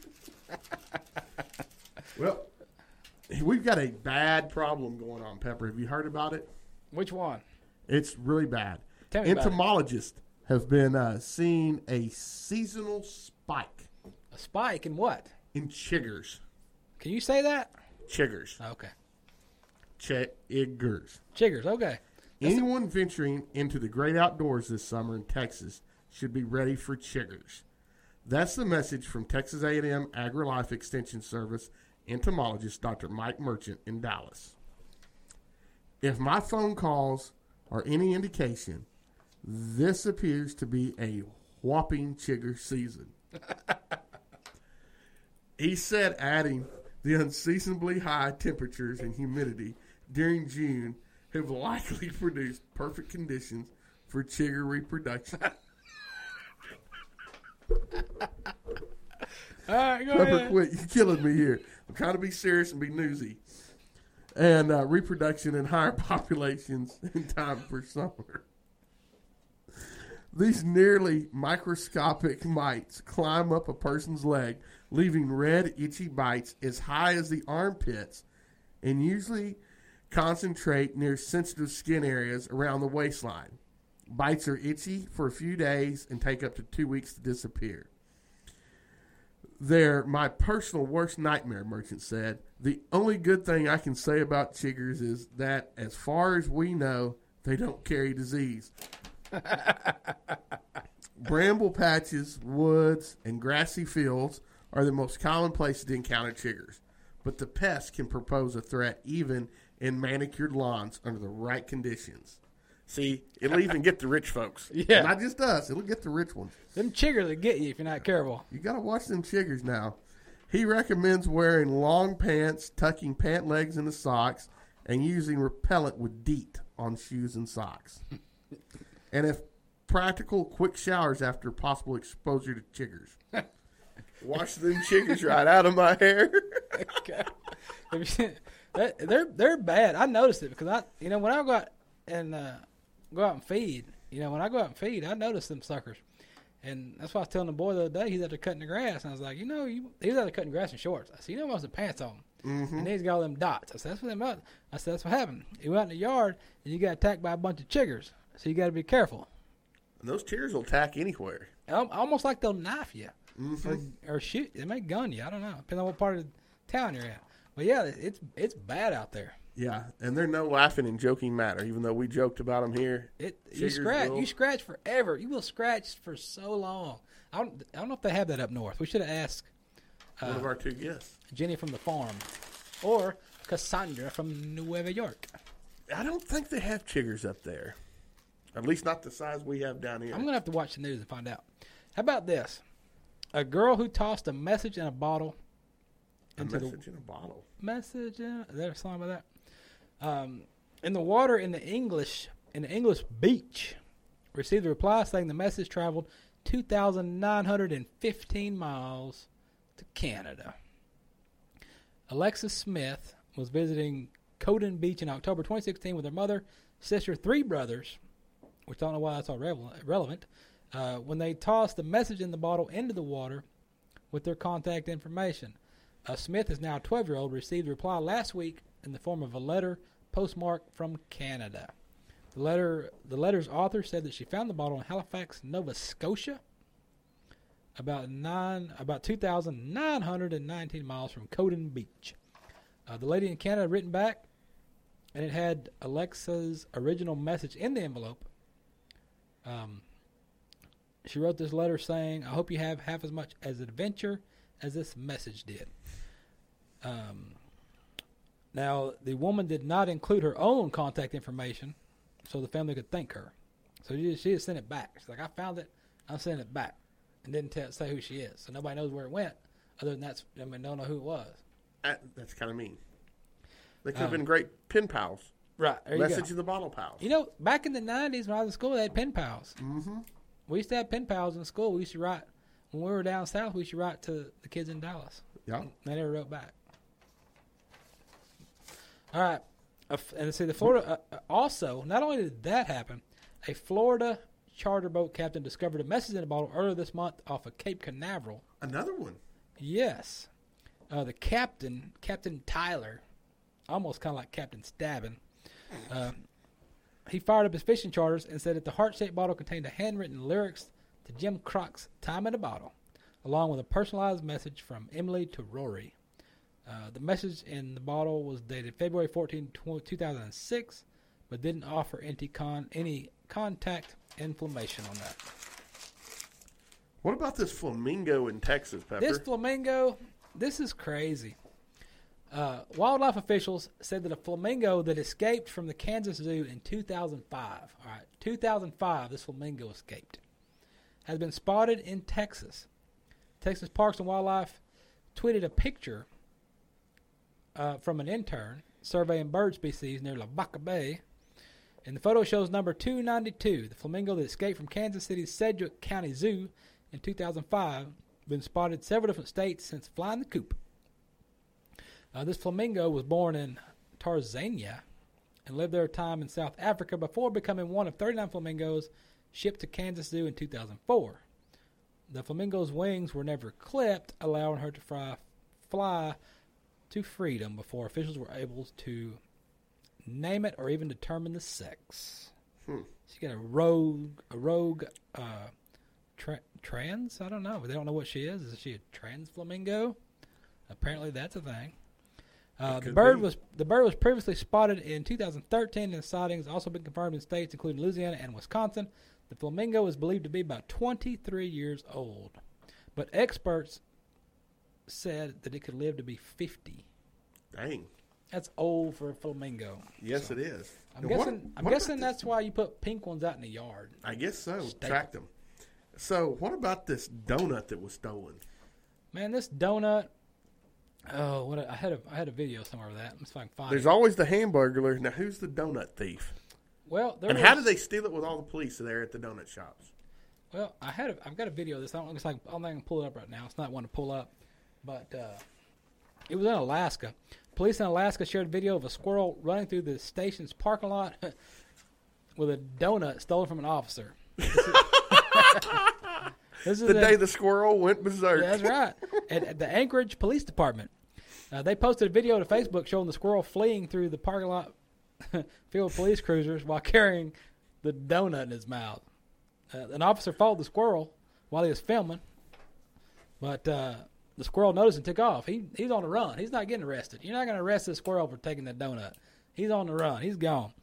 Well, we've got a bad problem going on, Pepper. Have you heard about it? Which one? It's really bad. Tell me about it. Entomologists have been seeing a seasonal spike A spike in what? in chiggers. Can you say that? Chiggers. Okay. Chiggers. Chiggers, okay. Anyone venturing into the great outdoors this summer in Texas should be ready for chiggers. That's the message from Texas A&M AgriLife Extension Service entomologist Dr. Mike Merchant in Dallas. If my phone calls are any indication, this appears to be a whopping chigger season. He said adding the unseasonably high temperatures and humidity during June have likely produced perfect conditions for chigger reproduction. All right, go Pepper, ahead. quit. You're killing me here. I'm trying to be serious and be newsy. And reproduction in higher populations in time for summer. These nearly microscopic mites climb up a person's leg, leaving red, itchy bites as high as the armpits, and usually concentrate near sensitive skin areas around the waistline. Bites are itchy for a few days and take up to 2 weeks to disappear. They're my personal worst nightmare, Merchant said. The only good thing I can say about chiggers is that, as far as we know, they don't carry disease. Bramble patches, woods, and grassy fields are the most common places to encounter chiggers. But the pest can propose a threat even in manicured lawns under the right conditions. See, it'll even get the rich folks. Yeah. Not just us. It'll get the rich ones. Them chiggers will get you if you're not careful. You got to watch them chiggers now. He recommends wearing long pants, tucking pant legs into socks, and using repellent with DEET on shoes and socks. And if practical, quick showers after possible exposure to chiggers. Wash them chiggers right out of my hair. Okay. They're bad. I noticed it because when I go out and feed, when I go out and feed, I notice them suckers. And that's why I was telling the boy the other day, he's out there cutting the grass. And I was like, he was out there cutting grass in shorts. I said, most of the pants on. Mm-hmm. And he's got all them dots. I said, that's what them. I said, that's what happened. He went out in the yard, and you got attacked by a bunch of chiggers. So you got to be careful. And those chiggers will attack anywhere. Almost like they'll knife you. Mm-hmm. Or shoot. They may gun you. I don't know. Depending on what part of the town you're at. But, yeah, it's bad out there. Yeah, and they're no laughing and joking matter, even though we joked about them here. You scratch forever. You will scratch for so long. I don't know if they have that up north. We should have asked one of our two guests, Jenny from the farm, or Cassandra from Nueva York. I don't think they have chiggers up there, at least not the size we have down here. I'm gonna have to watch the news and find out. How about this? A girl who tossed a message in a bottle. In a bottle. Message in. Is there a song about that? In the water in the English beach, received a reply saying the message traveled 2,915 miles to Canada. Alexis Smith was visiting Coden Beach in October 2016 with her mother, sister, 3 brothers, which I don't know why that's all relevant, when they tossed the message in the bottle into the water with their contact information. Smith is now a 12-year-old, received a reply last week in the form of a letter postmarked from Canada. The letter's author said that she found the bottle in Halifax, Nova Scotia, about 2,919 miles from Coden Beach. The lady in Canada had written back, and it had Alexa's original message in the envelope. She wrote this letter saying, "I hope you have half as much as adventure as this message did." Now, the woman did not include her own contact information so the family could thank her. So she just sent it back. She's like, "I found it. I'm sending it back." And didn't say who she is. So nobody knows where it went. Other than that, don't know who it was. That's kind of mean. They could have been great pen pals. Right. There Message in the bottle pals. You know, back in the 90s when I was in school, they had pen pals. Mm-hmm. We used to have pen pals in school. We used to write, when we were down south, we used to write to the kids in Dallas. Yeah. They never wrote back. All right. And see, the Florida, also, not only did that happen, a Florida charter boat captain discovered a message in a bottle earlier this month off of Cape Canaveral. Another one. Yes. The captain, Captain Tyler, almost kind of like Captain Stabbin', he fired up his fishing charters and said that the heart-shaped bottle contained a handwritten lyrics to Jim Croc's Time in a Bottle, along with a personalized message from Emily to Rory. The message in the bottle was dated February 14, 2006, but didn't offer any contact information on that. What about this flamingo in Texas, Pepper? This flamingo, this is crazy. Wildlife officials said that a flamingo that escaped from the Kansas Zoo in 2005, all right, 2005, this flamingo escaped, has been spotted in Texas. Texas Parks and Wildlife tweeted a picture from an intern surveying bird species near Lavaca Bay. And the photo shows number 292, the flamingo that escaped from Kansas City's Sedgwick County Zoo in 2005, been spotted several different states since flying the coop. This flamingo was born in Tanzania and lived their time in South Africa before becoming one of 39 flamingos shipped to Kansas Zoo in 2004. The flamingo's wings were never clipped, allowing her to fly to freedom before officials were able to name it or even determine the sex. She got a rogue trans? I don't know. They don't know what she is. Is she a trans flamingo? Apparently that's a thing. The bird was previously spotted in 2013, and the sighting has also been confirmed in states including Louisiana and Wisconsin. The flamingo is believed to be about 23 years old, but experts said that it could live to be 50. Dang. That's old for a flamingo. Yes, it is. I'm guessing that's why you put pink ones out in the yard. I guess so. Track them. So, what about this donut that was stolen? Man, this donut. Oh, I had a video somewhere of that. Let me see if I can find it. There's always the Hamburglar. Now, who's the donut thief? Well, how did they steal it with all the police there at the donut shops? Well, I've got a video of this. I don't think I can pull it up right now. It's not one to pull up, but it was in Alaska. Police in Alaska shared a video of a squirrel running through the station's parking lot with a donut stolen from an officer. This is the day the squirrel went berserk. That's right. At the Anchorage Police Department. They posted a video to Facebook showing the squirrel fleeing through the parking lot filled with police cruisers while carrying the donut in his mouth. An officer followed the squirrel while he was filming, but the squirrel noticed and took off. He's on the run. He's not getting arrested. You're not going to arrest this squirrel for taking that donut. He's on the run. He's gone.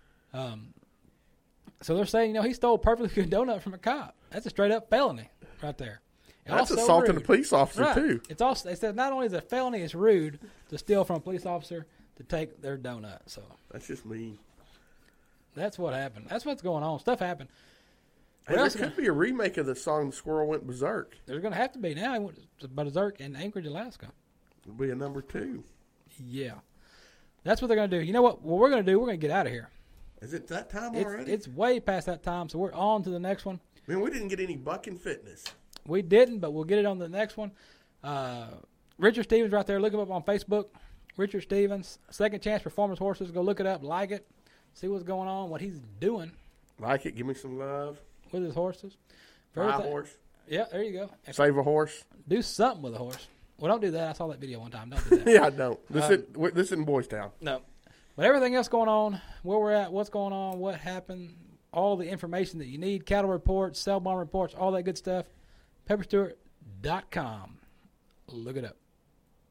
So they're saying, he stole a perfectly good donut from a cop. That's a straight up felony right there. That's assaulting a police officer right. too. It's also, they said not only is it a felony, it's rude to steal from a police officer to take their donut. So that's just mean. That's what happened. That's what's going on. Stuff happened. Hey, there could be a remake of the song "The Squirrel Went Berserk." There's going to have to be now. He went berserk in Anchorage, Alaska. It'll be a number 2. Yeah, that's what they're going to do. You know what we're going to do? We're going to get out of here. Is it that time already? It's way past that time, so we're on to the next one. Man, we didn't get any bucking fitness. We didn't, but we'll get it on the next one. Richard Stevens right there. Look him up on Facebook. Richard Stevens, Second Chance Performance Horses. Go look it up, like it, see what's going on, what he's doing. Like it. Give me some love. with his horses. Buy a Everything- horse. Yeah, there you go. Save a horse. Do something with a horse. Well, don't do that. I saw that video one time. Don't do that. Yeah, I don't. This isn't Boys Town. No. But everything else going on, where we're at, what's going on, what happened, all the information that you need, cattle reports, cell barn reports, all that good stuff, pepperstewart.com. Look it up.